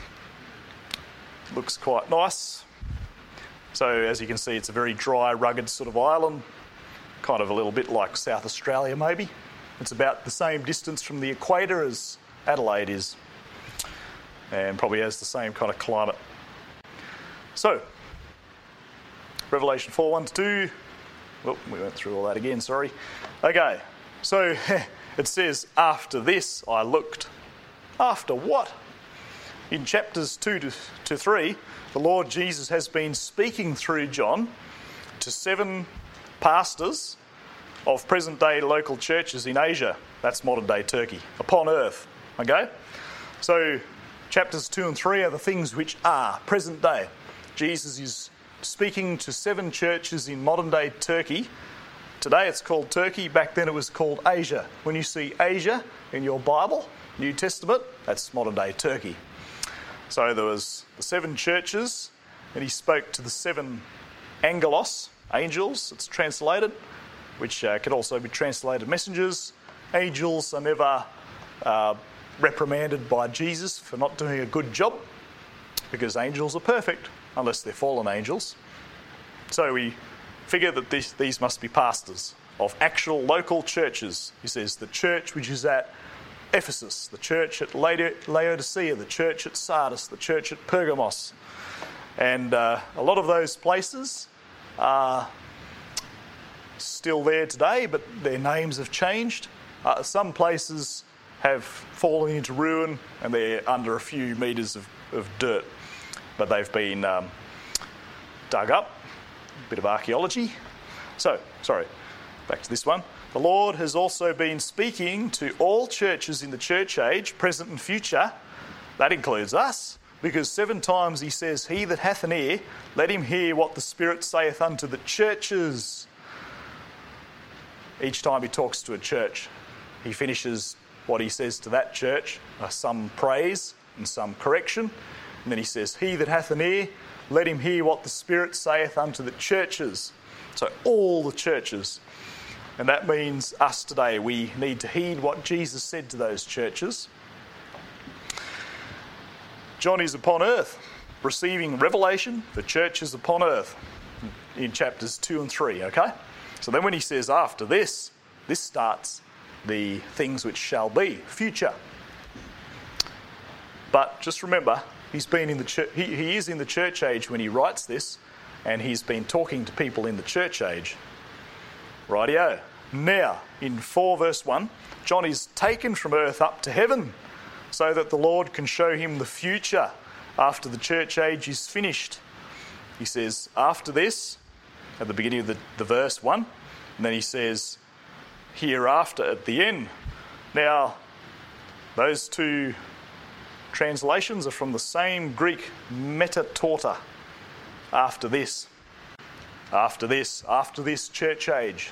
Looks quite nice. So as you can see, it's a very dry, rugged sort of island, kind of a little bit like South Australia maybe. It's about the same distance from the equator as Adelaide is, and probably has the same kind of climate. So, Revelation four, one to two. Oh, we went through all that again, sorry. Okay, so it says, after this I looked. After what? In chapters two to three, the Lord Jesus has been speaking through John to seven pastors of present-day local churches in Asia. That's modern-day Turkey, upon earth. Okay? So, chapters two and three are the things which are present-day. Jesus is speaking to seven churches in modern-day Turkey. Today it's called Turkey. Back then it was called Asia. When you see Asia in your Bible, New Testament, that's modern-day Turkey. So there was the seven churches, and he spoke to the seven angelos, angels, it's translated, which uh, could also be translated messengers. Angels are never uh, reprimanded by Jesus for not doing a good job, because angels are perfect, unless they're fallen angels. So we figure that this, these must be pastors of actual local churches. He says the church which is at Ephesus, the church at Laodicea, the church at Sardis, the church at Pergamos. And uh, a lot of those places are still there today, but their names have changed. Uh, some places have fallen into ruin and they're under a few metres of, of dirt, but they've been um, dug up, a bit of archaeology. So, sorry, back to this one. The Lord has also been speaking to all churches in the church age, present and future. That includes us, because seven times he says, he that hath an ear, let him hear what the Spirit saith unto the churches. Each time he talks to a church, he finishes what he says to that church, uh, some praise and some correction. And then he says, he that hath an ear, let him hear what the Spirit saith unto the churches. So all the churches. And that means us today. We need to heed what Jesus said to those churches. John is upon earth, receiving revelation for churches upon earth in chapters two and three, okay? So then when he says after this, this starts the things which shall be, future. But just remember, he's been in the church, he, he is in the church age when he writes this, and he's been talking to people in the church age. Rightio. Now, in four verse one, John is taken from earth up to heaven so that the Lord can show him the future after the church age is finished. He says, after this, at the beginning of the, the verse one, and then he says, hereafter at the end. Now, those two translations are from the same Greek, metatauta, after this. After this, after this church age.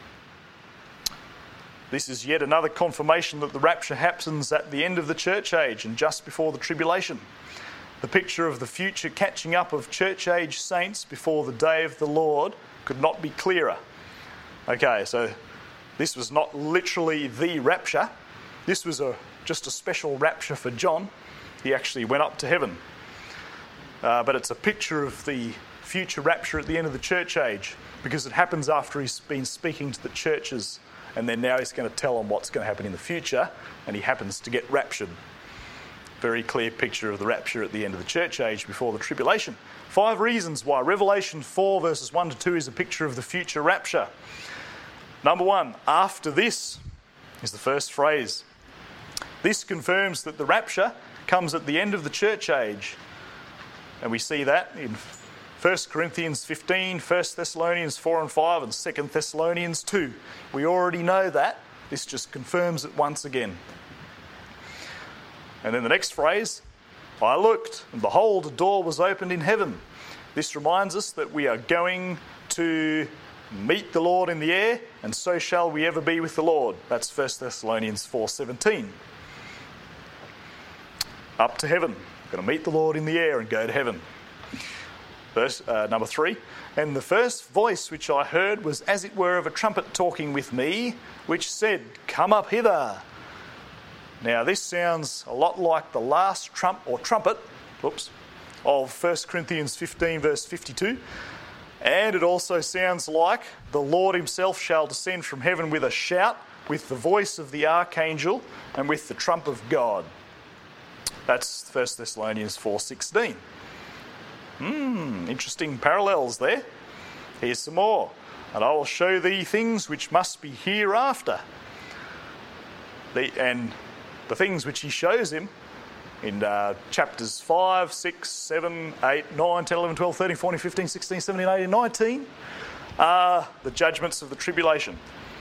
This is yet another confirmation that the rapture happens at the end of the church age and just before the tribulation. The picture of the future catching up of church age saints before the day of the Lord could not be clearer. Okay, so this was not literally the rapture. This was a just a special rapture for John. He actually went up to heaven. Uh, but it's a picture of the future rapture at the end of the church age, because it happens after he's been speaking to the churches, and then now he's going to tell them what's going to happen in the future, and he happens to get raptured. Very clear picture of the rapture at the end of the church age before the tribulation. Five reasons why Revelation four verses one to two is a picture of the future rapture. Number one, after this is the first phrase. This confirms that the rapture comes at the end of the church age. And we see that in First Corinthians fifteen, First Thessalonians four and five, and Second Thessalonians two. We already know that. This just confirms it once again. And then the next phrase, I looked, and behold, a door was opened in heaven. This reminds us that we are going to meet the Lord in the air, and so shall we ever be with the Lord. That's First Thessalonians four seventeen. Up to heaven. Going to meet the Lord in the air and go to heaven. Verse uh, number three. And the first voice which I heard was as it were of a trumpet talking with me, which said, Come up hither. Now this sounds a lot like the last trump or trumpet, whoops, of First Corinthians fifteen verse fifty-two. And it also sounds like the Lord himself shall descend from heaven with a shout, with the voice of the archangel, and with the trump of God. That's First Thessalonians four sixteen. Hmm, interesting parallels there. Here's some more. And I will show thee things which must be hereafter. The, and the things which he shows him in uh, chapters five, six, seven, eight, nine, ten, eleven, twelve, thirteen, fourteen, fifteen, sixteen, seventeen, eighteen, nineteen are the judgments of the tribulation.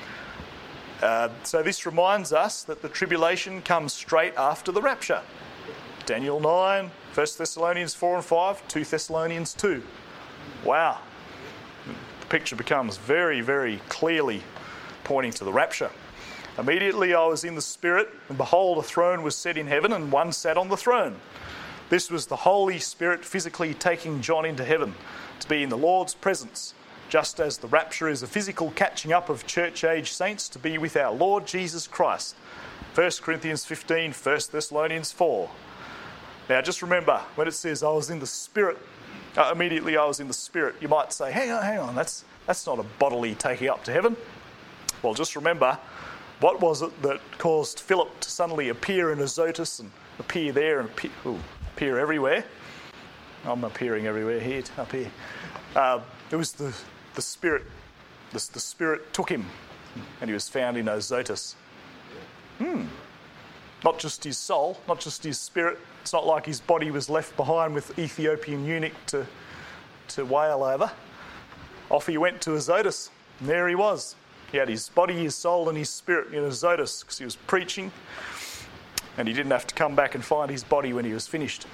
Uh, so this reminds us that the tribulation comes straight after the rapture. Daniel nine, First Thessalonians four and five, Second Thessalonians two. Wow. The picture becomes very, very clearly pointing to the rapture. Immediately I was in the Spirit, and behold, a throne was set in heaven, and one sat on the throne. This was the Holy Spirit physically taking John into heaven to be in the Lord's presence, just as the rapture is a physical catching up of church-age saints to be with our Lord Jesus Christ. First Corinthians fifteen, First Thessalonians four. Now just remember, when it says I was in the Spirit, uh, immediately I was in the Spirit, you might say, hang on, hang on, that's, that's not a bodily taking up to heaven. Well, just remember, what was it that caused Philip to suddenly appear in Azotus and appear there and appear, ooh, appear everywhere? I'm appearing everywhere here, up here. Uh, it was the, the Spirit. The, the Spirit took him and he was found in Azotus. Hmm. Not just his soul, not just his spirit. It's not like his body was left behind with Ethiopian eunuch to, to wail over. Off he went to Azotus, and there he was. He had his body, his soul, and his spirit in Azotus because he was preaching, and he didn't have to come back and find his body when he was finished.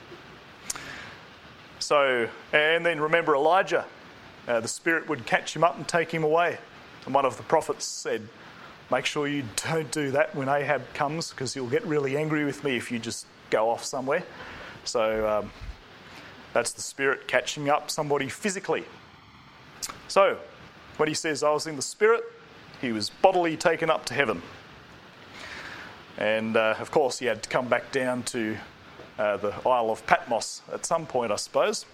So, and then remember Elijah. Uh, the Spirit would catch him up and take him away. And one of the prophets said, make sure you don't do that when Ahab comes, because he'll get really angry with me if you just go off somewhere. So um, that's the Spirit catching up somebody physically. So when he says, I was in the Spirit, he was bodily taken up to heaven. And uh, of course he had to come back down to uh, the Isle of Patmos at some point, I suppose.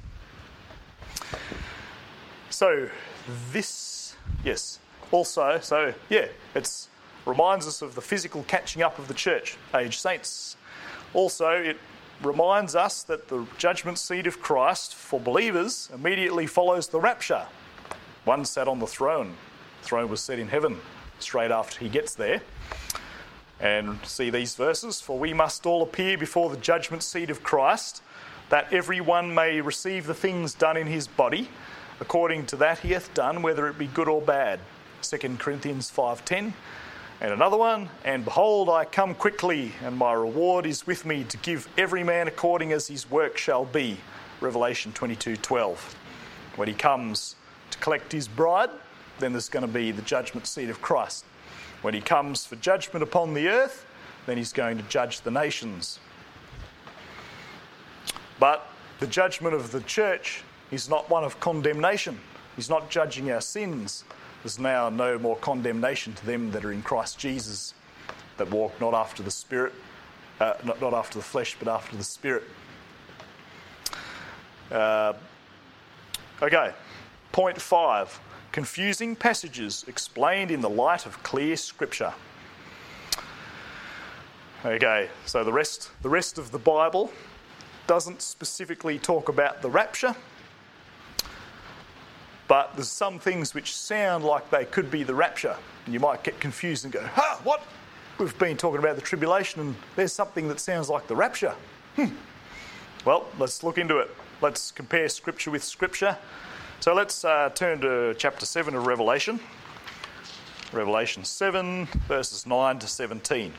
So this, yes, also, so yeah, it reminds us of the physical catching up of the church age saints. Also, it reminds us that the judgment seat of Christ for believers immediately follows the rapture. One sat on the throne. The throne was set in heaven straight after he gets there. And see these verses. For we must all appear before the judgment seat of Christ, that everyone may receive the things done in his body, according to that he hath done, whether it be good or bad. Second Corinthians five ten. And another one, and behold, I come quickly, and my reward is with me to give every man according as his work shall be. Revelation twenty-two twelve. When he comes to collect his bride, then there's going to be the judgment seat of Christ. When he comes for judgment upon the earth, then he's going to judge the nations. But the judgment of the church is not one of condemnation. He's not judging our sins. There's now no more condemnation to them that are in Christ Jesus, that walk not after the Spirit, uh, not, not after the flesh, but after the Spirit. Uh, okay, point five. Confusing passages explained in the light of clear Scripture. Okay, so the rest, the rest of the Bible doesn't specifically talk about the rapture, but there's some things which sound like they could be the rapture. And you might get confused and go, huh, what? We've been talking about the tribulation and there's something that sounds like the rapture. Hmm. Well, let's look into it. Let's compare Scripture with Scripture. So let's uh, turn to chapter seven of Revelation. Revelation seven, verses nine to seventeen.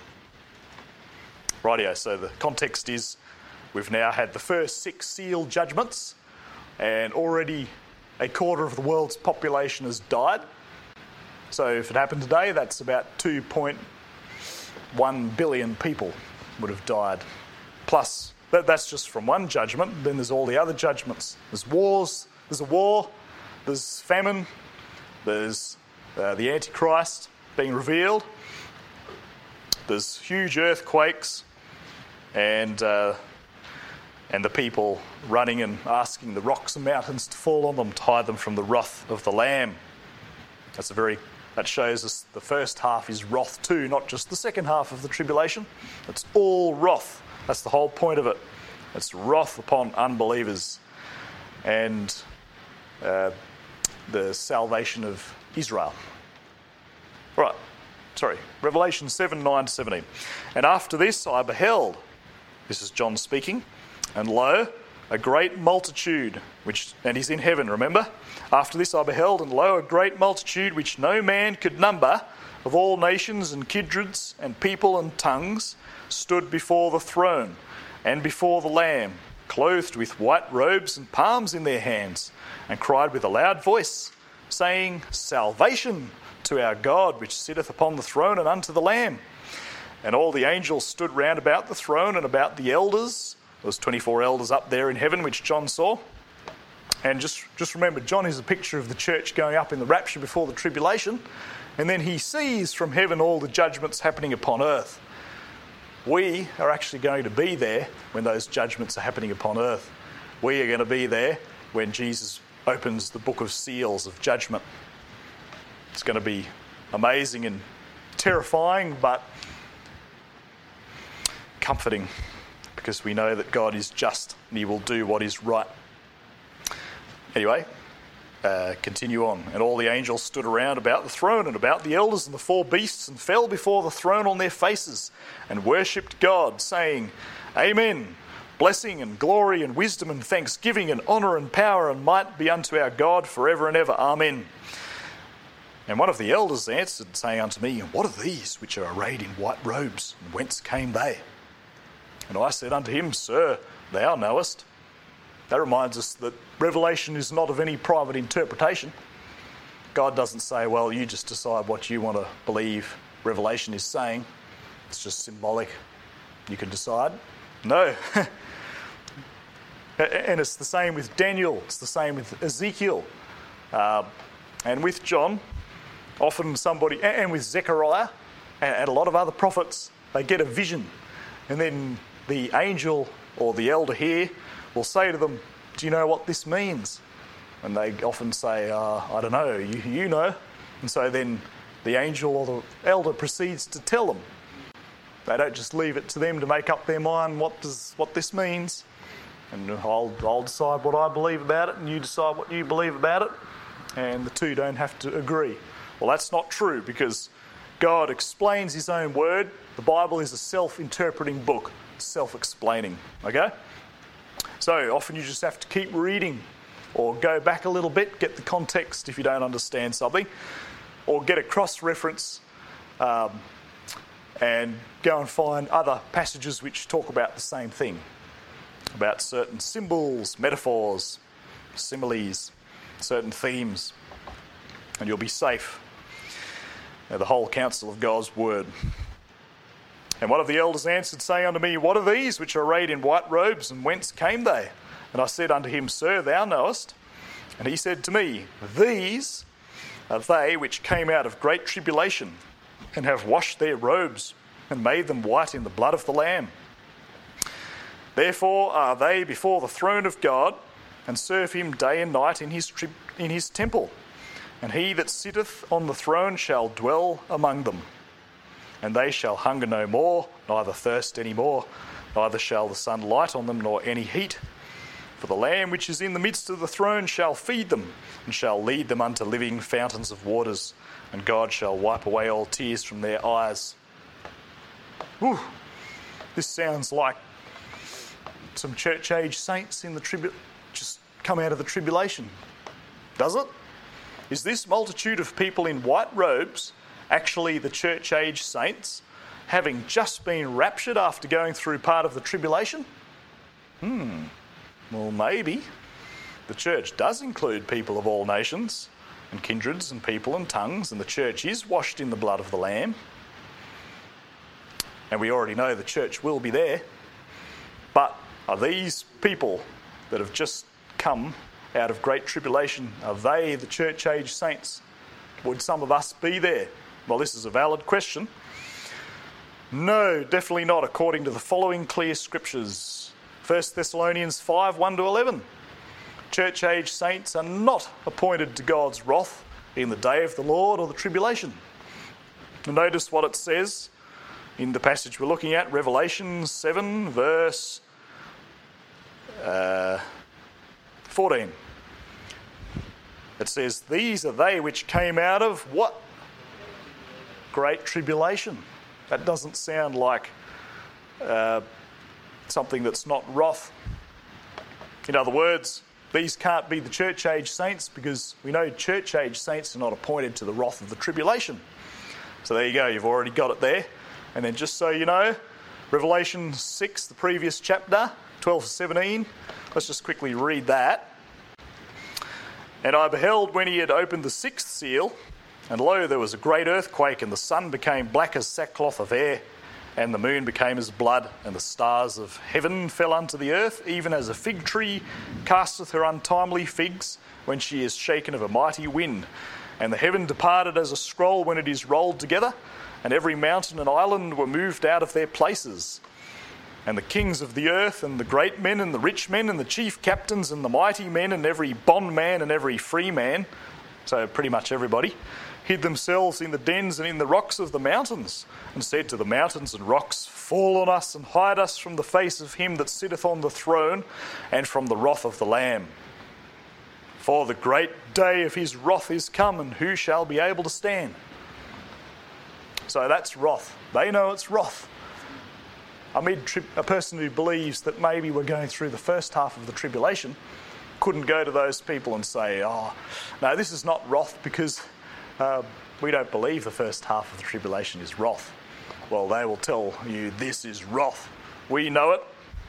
Rightio, so the context is we've now had the first six seal judgments and already a quarter of the world's population has died. So if it happened today, that's about two point one billion people would have died. Plus, that, that's just from one judgment. Then there's all the other judgments. There's wars, there's a war, there's famine, there's uh, the Antichrist being revealed, there's huge earthquakes, and uh, and the people running and asking the rocks and mountains to fall on them, to hide them from the wrath of the Lamb. That's a very that shows us the first half is wrath too, not just the second half of the tribulation. It's all wrath. That's the whole point of it. It's wrath upon unbelievers and uh, the salvation of Israel. Right, sorry, Revelation seven, nine to seventeen. And after this I beheld, this is John speaking, and lo, a great multitude, which, and he's in heaven, remember? After this I beheld, and lo, a great multitude which no man could number, of all nations and kindreds and people and tongues, stood before the throne and before the Lamb, clothed with white robes and palms in their hands, and cried with a loud voice, saying, Salvation to our God, which sitteth upon the throne, and unto the Lamb. And all the angels stood round about the throne and about the elders. There was twenty-four elders up there in heaven, which John saw. And just, just remember, John is a picture of the church going up in the rapture before the tribulation. And then he sees from heaven all the judgments happening upon earth. We are actually going to be there when those judgments are happening upon earth. We are going to be there when Jesus opens the book of seals of judgment. It's going to be amazing and terrifying, but comforting, because we know that God is just and he will do what is right. Anyway, uh, continue on. And all the angels stood around about the throne and about the elders and the four beasts, and fell before the throne on their faces and worshipped God, saying, Amen. Blessing and glory and wisdom and thanksgiving and honour and power and might be unto our God forever and ever. Amen. And one of the elders answered, saying unto me, What are these which are arrayed in white robes, and whence came they? And I said unto him, Sir, thou knowest. That reminds us that Revelation is not of any private interpretation. God doesn't say, well, you just decide what you want to believe Revelation is saying. It's just symbolic. You can decide. No. And it's the same with Daniel. It's the same with Ezekiel. Uh, and with John, often somebody, and with Zechariah, and a lot of other prophets, they get a vision. And then the angel or the elder here will say to them, do you know what this means? And they often say, uh, I don't know, you, you know. And so then the angel or the elder proceeds to tell them. They don't just leave it to them to make up their mind what does what this means. And I'll, I'll decide what I believe about it and you decide what you believe about it. And the two don't have to agree. Well, that's not true, because God explains his own word. The Bible is a self-interpreting book, self-explaining, okay? So often you just have to keep reading, or go back a little bit, get the context if you don't understand something, or get a cross-reference um, and go and find other passages which talk about the same thing, about certain symbols, metaphors, similes, certain themes, and you'll be safe. Now, the whole counsel of God's word. And one of the elders answered, saying unto me, What are these which are arrayed in white robes, and whence came they? And I said unto him, Sir, thou knowest. And he said to me, These are they which came out of great tribulation, and have washed their robes, and made them white in the blood of the Lamb. Therefore are they before the throne of God, and serve him day and night in his tri- in his temple. And he that sitteth on the throne shall dwell among them. And they shall hunger no more, neither thirst any more, neither shall the sun light on them, nor any heat. For the Lamb which is in the midst of the throne shall feed them, and shall lead them unto living fountains of waters, and God shall wipe away all tears from their eyes. Whew. This sounds like some church age saints in the tribu- just come out of the tribulation. Does it? Is this multitude of people in white robes actually the church age saints, having just been raptured after going through part of the tribulation? Hmm, well, maybe. the church does include people of all nations and kindreds and people and tongues, and the church is washed in the blood of the Lamb. And we already know the church will be there. But are these people that have just come out of great tribulation, are they the church age saints? Would some of us be there? Well, this is a valid question. No, definitely not, according to the following clear scriptures. First Thessalonians five, one to eleven. Church age saints are not appointed to God's wrath in the day of the Lord or the tribulation. And notice what it says in the passage we're looking at, Revelation seven, verse uh, fourteen. It says, these are they which came out of what? Great tribulation. That doesn't sound like uh, something that's not wrath. In other words, these can't be the church age saints, because we know church age saints are not appointed to the wrath of the tribulation. So there you go, you've already got it there. And then just so you know, Revelation six, the previous chapter, twelve to seventeen, let's just quickly read that. And I beheld when he had opened the sixth seal, and lo, there was a great earthquake, and the sun became black as sackcloth of hair, and the moon became as blood, and the stars of heaven fell unto the earth, even as a fig tree casteth her untimely figs when she is shaken of a mighty wind. And the heaven departed as a scroll when it is rolled together, and every mountain and island were moved out of their places. And the kings of the earth, and the great men, and the rich men, and the chief captains, and the mighty men, and every bondman, and every free man, so pretty much everybody, hid themselves in the dens and in the rocks of the mountains, and said to the mountains and rocks, fall on us, and hide us from the face of him that sitteth on the throne, and from the wrath of the Lamb. For the great day of his wrath is come, and who shall be able to stand? So that's wrath. They know it's wrath. A, mid-trib, a person who believes that maybe we're going through the first half of the tribulation couldn't go to those people and say, oh, no, this is not wrath, because uh, we don't believe the first half of the tribulation is wrath. Well, they will tell you this is wrath. We know it.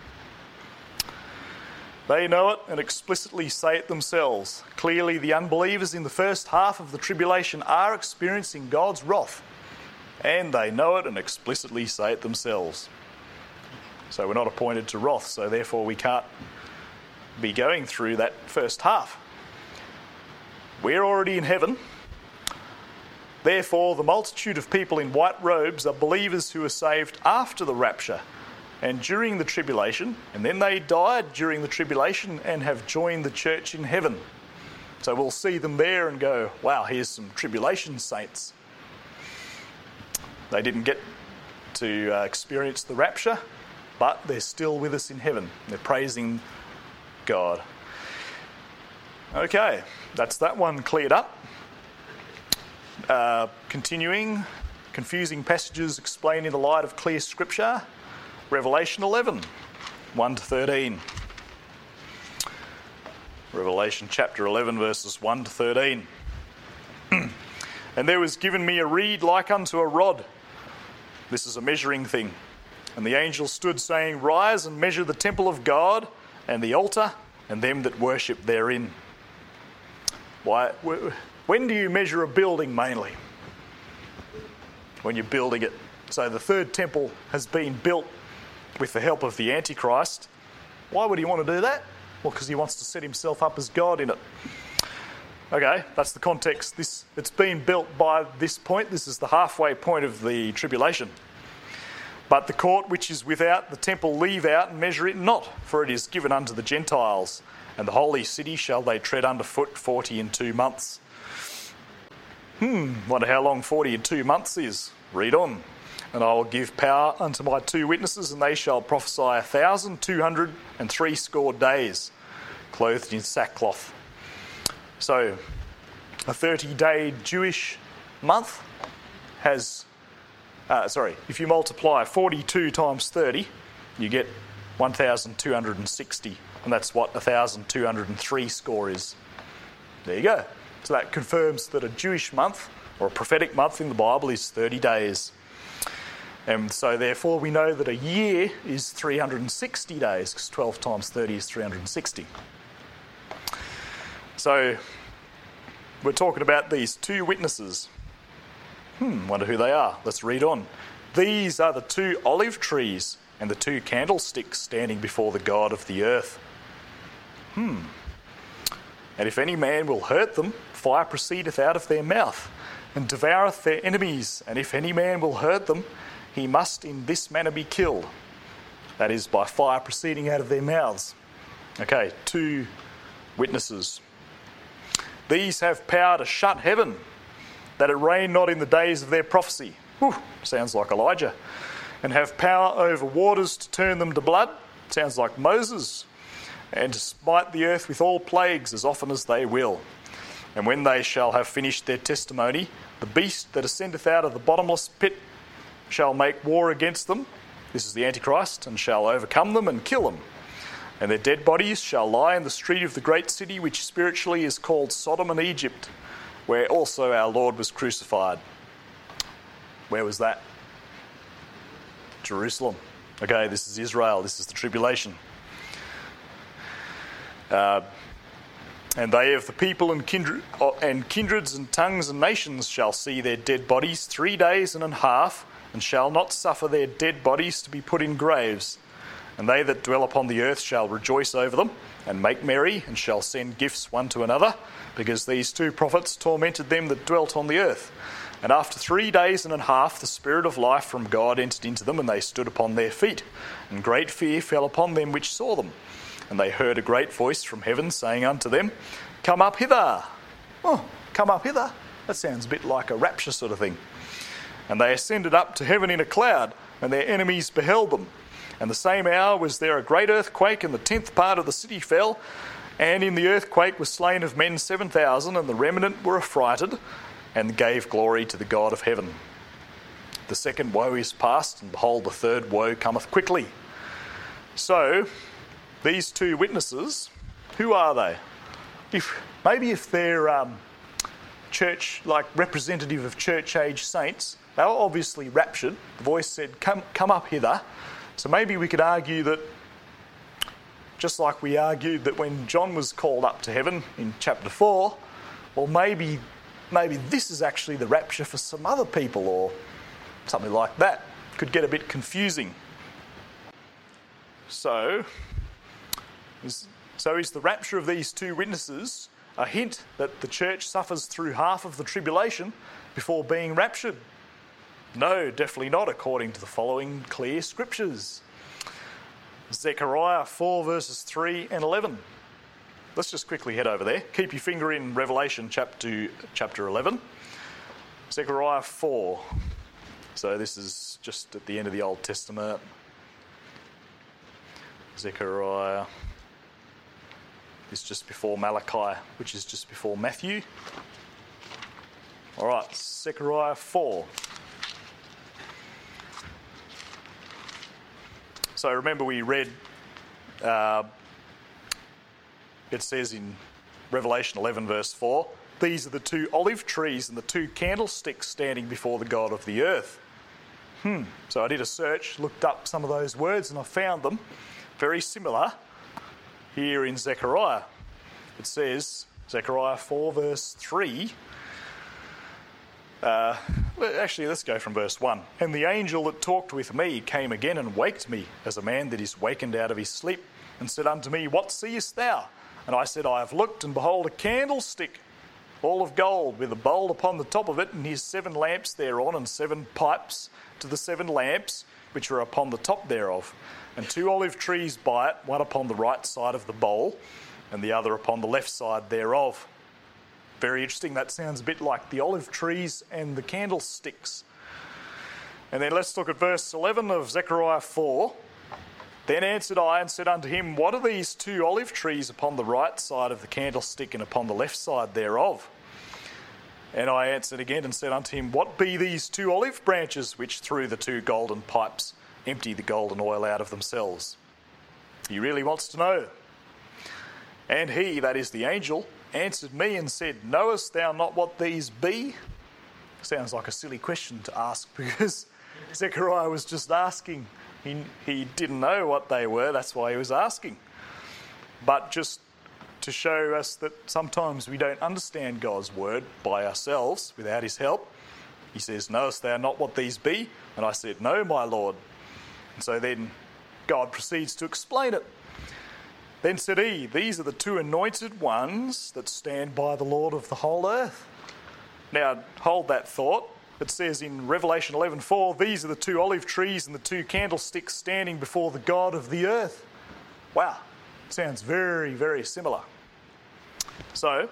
They know it and explicitly say it themselves. Clearly, the unbelievers in the first half of the tribulation are experiencing God's wrath, and they know it and explicitly say it themselves. So we're not appointed to wrath, so therefore we can't be going through that first half. We're already in heaven. Therefore, the multitude of people in white robes are believers who are saved after the rapture and during the tribulation, and then they died during the tribulation and have joined the church in heaven. So we'll see them there and go, wow, here's some tribulation saints. They didn't get to uh, experience the rapture, but they're still with us in heaven. They're praising God. Okay, that's that one cleared up. Uh, continuing, confusing passages explained in the light of clear scripture. Revelation eleven, one to thirteen. Revelation chapter eleven, verses one to thirteen. And there was given me a reed like unto a rod. This is a measuring thing. And the angel stood, saying, rise and measure the temple of God, and the altar, and them that worship therein. Why? When do you measure a building mainly? When you're building it. So the third temple has been built with the help of the Antichrist. Why would he want to do that? Well, because he wants to set himself up as God in it. Okay, that's the context. This, it's been built by this point. This is the halfway point of the tribulation. But the court which is without the temple leave out and measure it not, for it is given unto the Gentiles, and the holy city shall they tread under foot forty and two months. Hmm, wonder how long forty and two months is. Read on. And I will give power unto my two witnesses, and they shall prophesy a thousand two hundred and three score days, clothed in sackcloth. So, a thirty-day Jewish month has, uh, sorry, if you multiply forty-two times thirty, you get one thousand two hundred sixty, and that's what one thousand two hundred three score is. There you go. So that confirms that a Jewish month, or a prophetic month in the Bible, is thirty days. And so therefore we know that a year is three hundred sixty days, because twelve times thirty is three hundred sixty. So we're talking about these two witnesses. Hmm, wonder who they are. Let's read on. These are the two olive trees and the two candlesticks standing before the God of the earth. Hmm. And if any man will hurt them, fire proceedeth out of their mouth, and devoureth their enemies. And if any man will hurt them, he must in this manner be killed. That is, by fire proceeding out of their mouths. Okay, two witnesses. These have power to shut heaven, that it rain not in the days of their prophecy. Whew, sounds like Elijah. And have power over waters to turn them to blood. Sounds like Moses. And to smite the earth with all plagues as often as they will. And when they shall have finished their testimony, the beast that ascendeth out of the bottomless pit shall make war against them. This is the Antichrist, and shall overcome them and kill them. And their dead bodies shall lie in the street of the great city, which spiritually is called Sodom and Egypt, where also our Lord was crucified. Where was that? Jerusalem. Okay, this is Israel. This is the tribulation. Uh, and they of the people and, kindred, and kindreds and tongues and nations shall see their dead bodies three days and a half, and shall not suffer their dead bodies to be put in graves. And they that dwell upon the earth shall rejoice over them, and make merry, and shall send gifts one to another, because these two prophets tormented them that dwelt on the earth. And after three days and a half the Spirit of life from God entered into them, and they stood upon their feet. And great fear fell upon them which saw them. And they heard a great voice from heaven saying unto them, Come up hither. Oh, come up hither. That sounds a bit like a rapture sort of thing. And they ascended up to heaven in a cloud, and their enemies beheld them. And the same hour was there a great earthquake, and the tenth part of the city fell. And in the earthquake was slain of men seven thousand, and the remnant were affrighted, and gave glory to the God of heaven. The second woe is past, and behold, the third woe cometh quickly. So, these two witnesses, who are they? If maybe if they're um, church, like representative of church age saints, they were obviously raptured. The voice said, come, come up hither. So maybe we could argue that, just like we argued that when John was called up to heaven in chapter four, well, maybe, maybe this is actually the rapture for some other people, or something like that. Could get a bit confusing. So, is, so is the rapture of these two witnesses a hint that the church suffers through half of the tribulation before being raptured? No, definitely not, according to the following clear scriptures. Zechariah four verses three and eleven. Let's just quickly head over there. Keep your finger in Revelation chapter, chapter eleven. Zechariah four. So this is just at the end of the Old Testament. Zechariah is just before Malachi, which is just before Matthew. All right, Zechariah four. So remember we read, uh, it says in Revelation eleven verse four, these are the two olive trees and the two candlesticks standing before the God of the earth. Hmm. So I did a search, looked up some of those words, and I found them very similar here in Zechariah. It says, Zechariah four verse three, Uh, actually, let's go from verse one. And the angel that talked with me came again and waked me, as a man that is wakened out of his sleep, and said unto me, What seest thou? And I said, I have looked, and behold, a candlestick, all of gold, with a bowl upon the top of it, and his seven lamps thereon, and seven pipes to the seven lamps, which are upon the top thereof. And two olive trees by it, one upon the right side of the bowl, and the other upon the left side thereof. Very interesting. That sounds a bit like the olive trees and the candlesticks. And then let's look at verse eleven of Zechariah four. Then answered I and said unto him, What are these two olive trees upon the right side of the candlestick and upon the left side thereof? And I answered again and said unto him, What be these two olive branches which through the two golden pipes empty the golden oil out of themselves? He really wants to know. And he, that is the angel, answered me and said, Knowest thou not what these be? Sounds like a silly question to ask, because Zechariah was just asking. He, he didn't know what they were, that's why he was asking. But just to show us that sometimes we don't understand God's word by ourselves without his help. He says, "Knowest thou not what these be?" And I said, "No, my Lord." And so then God proceeds to explain it. Then said he, "These are the two anointed ones that stand by the Lord of the whole earth." Now, hold that thought. It says in Revelation eleven four, "These are the two olive trees and the two candlesticks standing before the God of the earth." Wow, sounds very, very similar. So,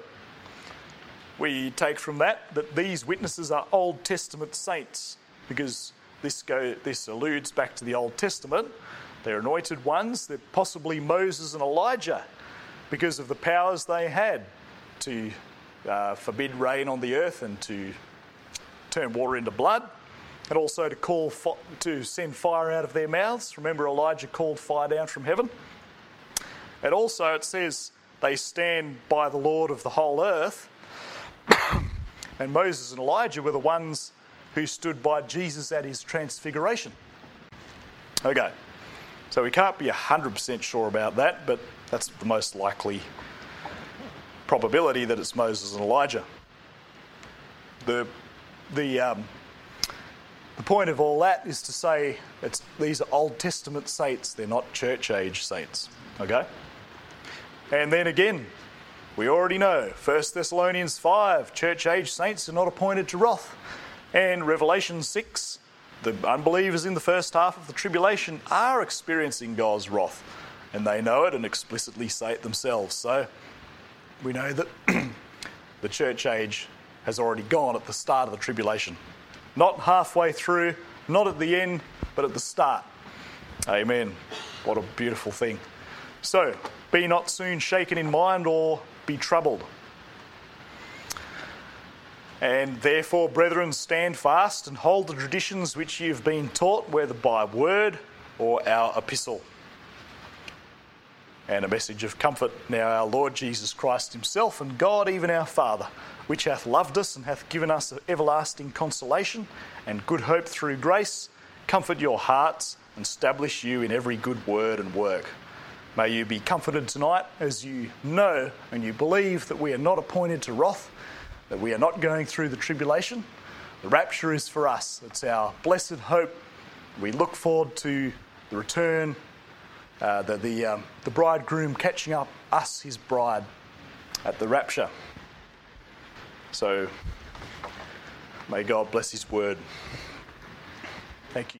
we take from that that these witnesses are Old Testament saints, because this go this alludes back to the Old Testament. They're anointed ones. They're possibly Moses and Elijah, because of the powers they had to uh, forbid rain on the earth and to turn water into blood, and also to call fi- to send fire out of their mouths. Remember, Elijah called fire down from heaven. And also it says they stand by the Lord of the whole earth. And Moses and Elijah were the ones who stood by Jesus at his transfiguration. Okay, so we can't be one hundred percent sure about that, but that's the most likely probability that it's Moses and Elijah. The the um, the point of all that is to say it's these are Old Testament saints. They're not church age saints. Okay, and then again, we already know First Thessalonians five, church age saints are not appointed to wrath, and Revelation six, the unbelievers in the first half of the tribulation are experiencing God's wrath, and they know it and explicitly say it themselves. So we know that the church age has already gone at the start of the tribulation. Not halfway through, not at the end, but at the start. Amen. What a beautiful thing. So, be not soon shaken in mind or be troubled. And therefore, brethren, stand fast and hold the traditions which ye have been taught, whether by word or our epistle. And a message of comfort. Now our Lord Jesus Christ himself and God, even our Father, which hath loved us and hath given us everlasting consolation and good hope through grace, comfort your hearts and establish you in every good word and work. May you be comforted tonight as you know and you believe that we are not appointed to wrath, that we are not going through the tribulation. The rapture is for us. It's our blessed hope. We look forward to the return, uh, the the, um, the bridegroom catching up us, his bride, at the rapture. So may God bless his word. Thank you.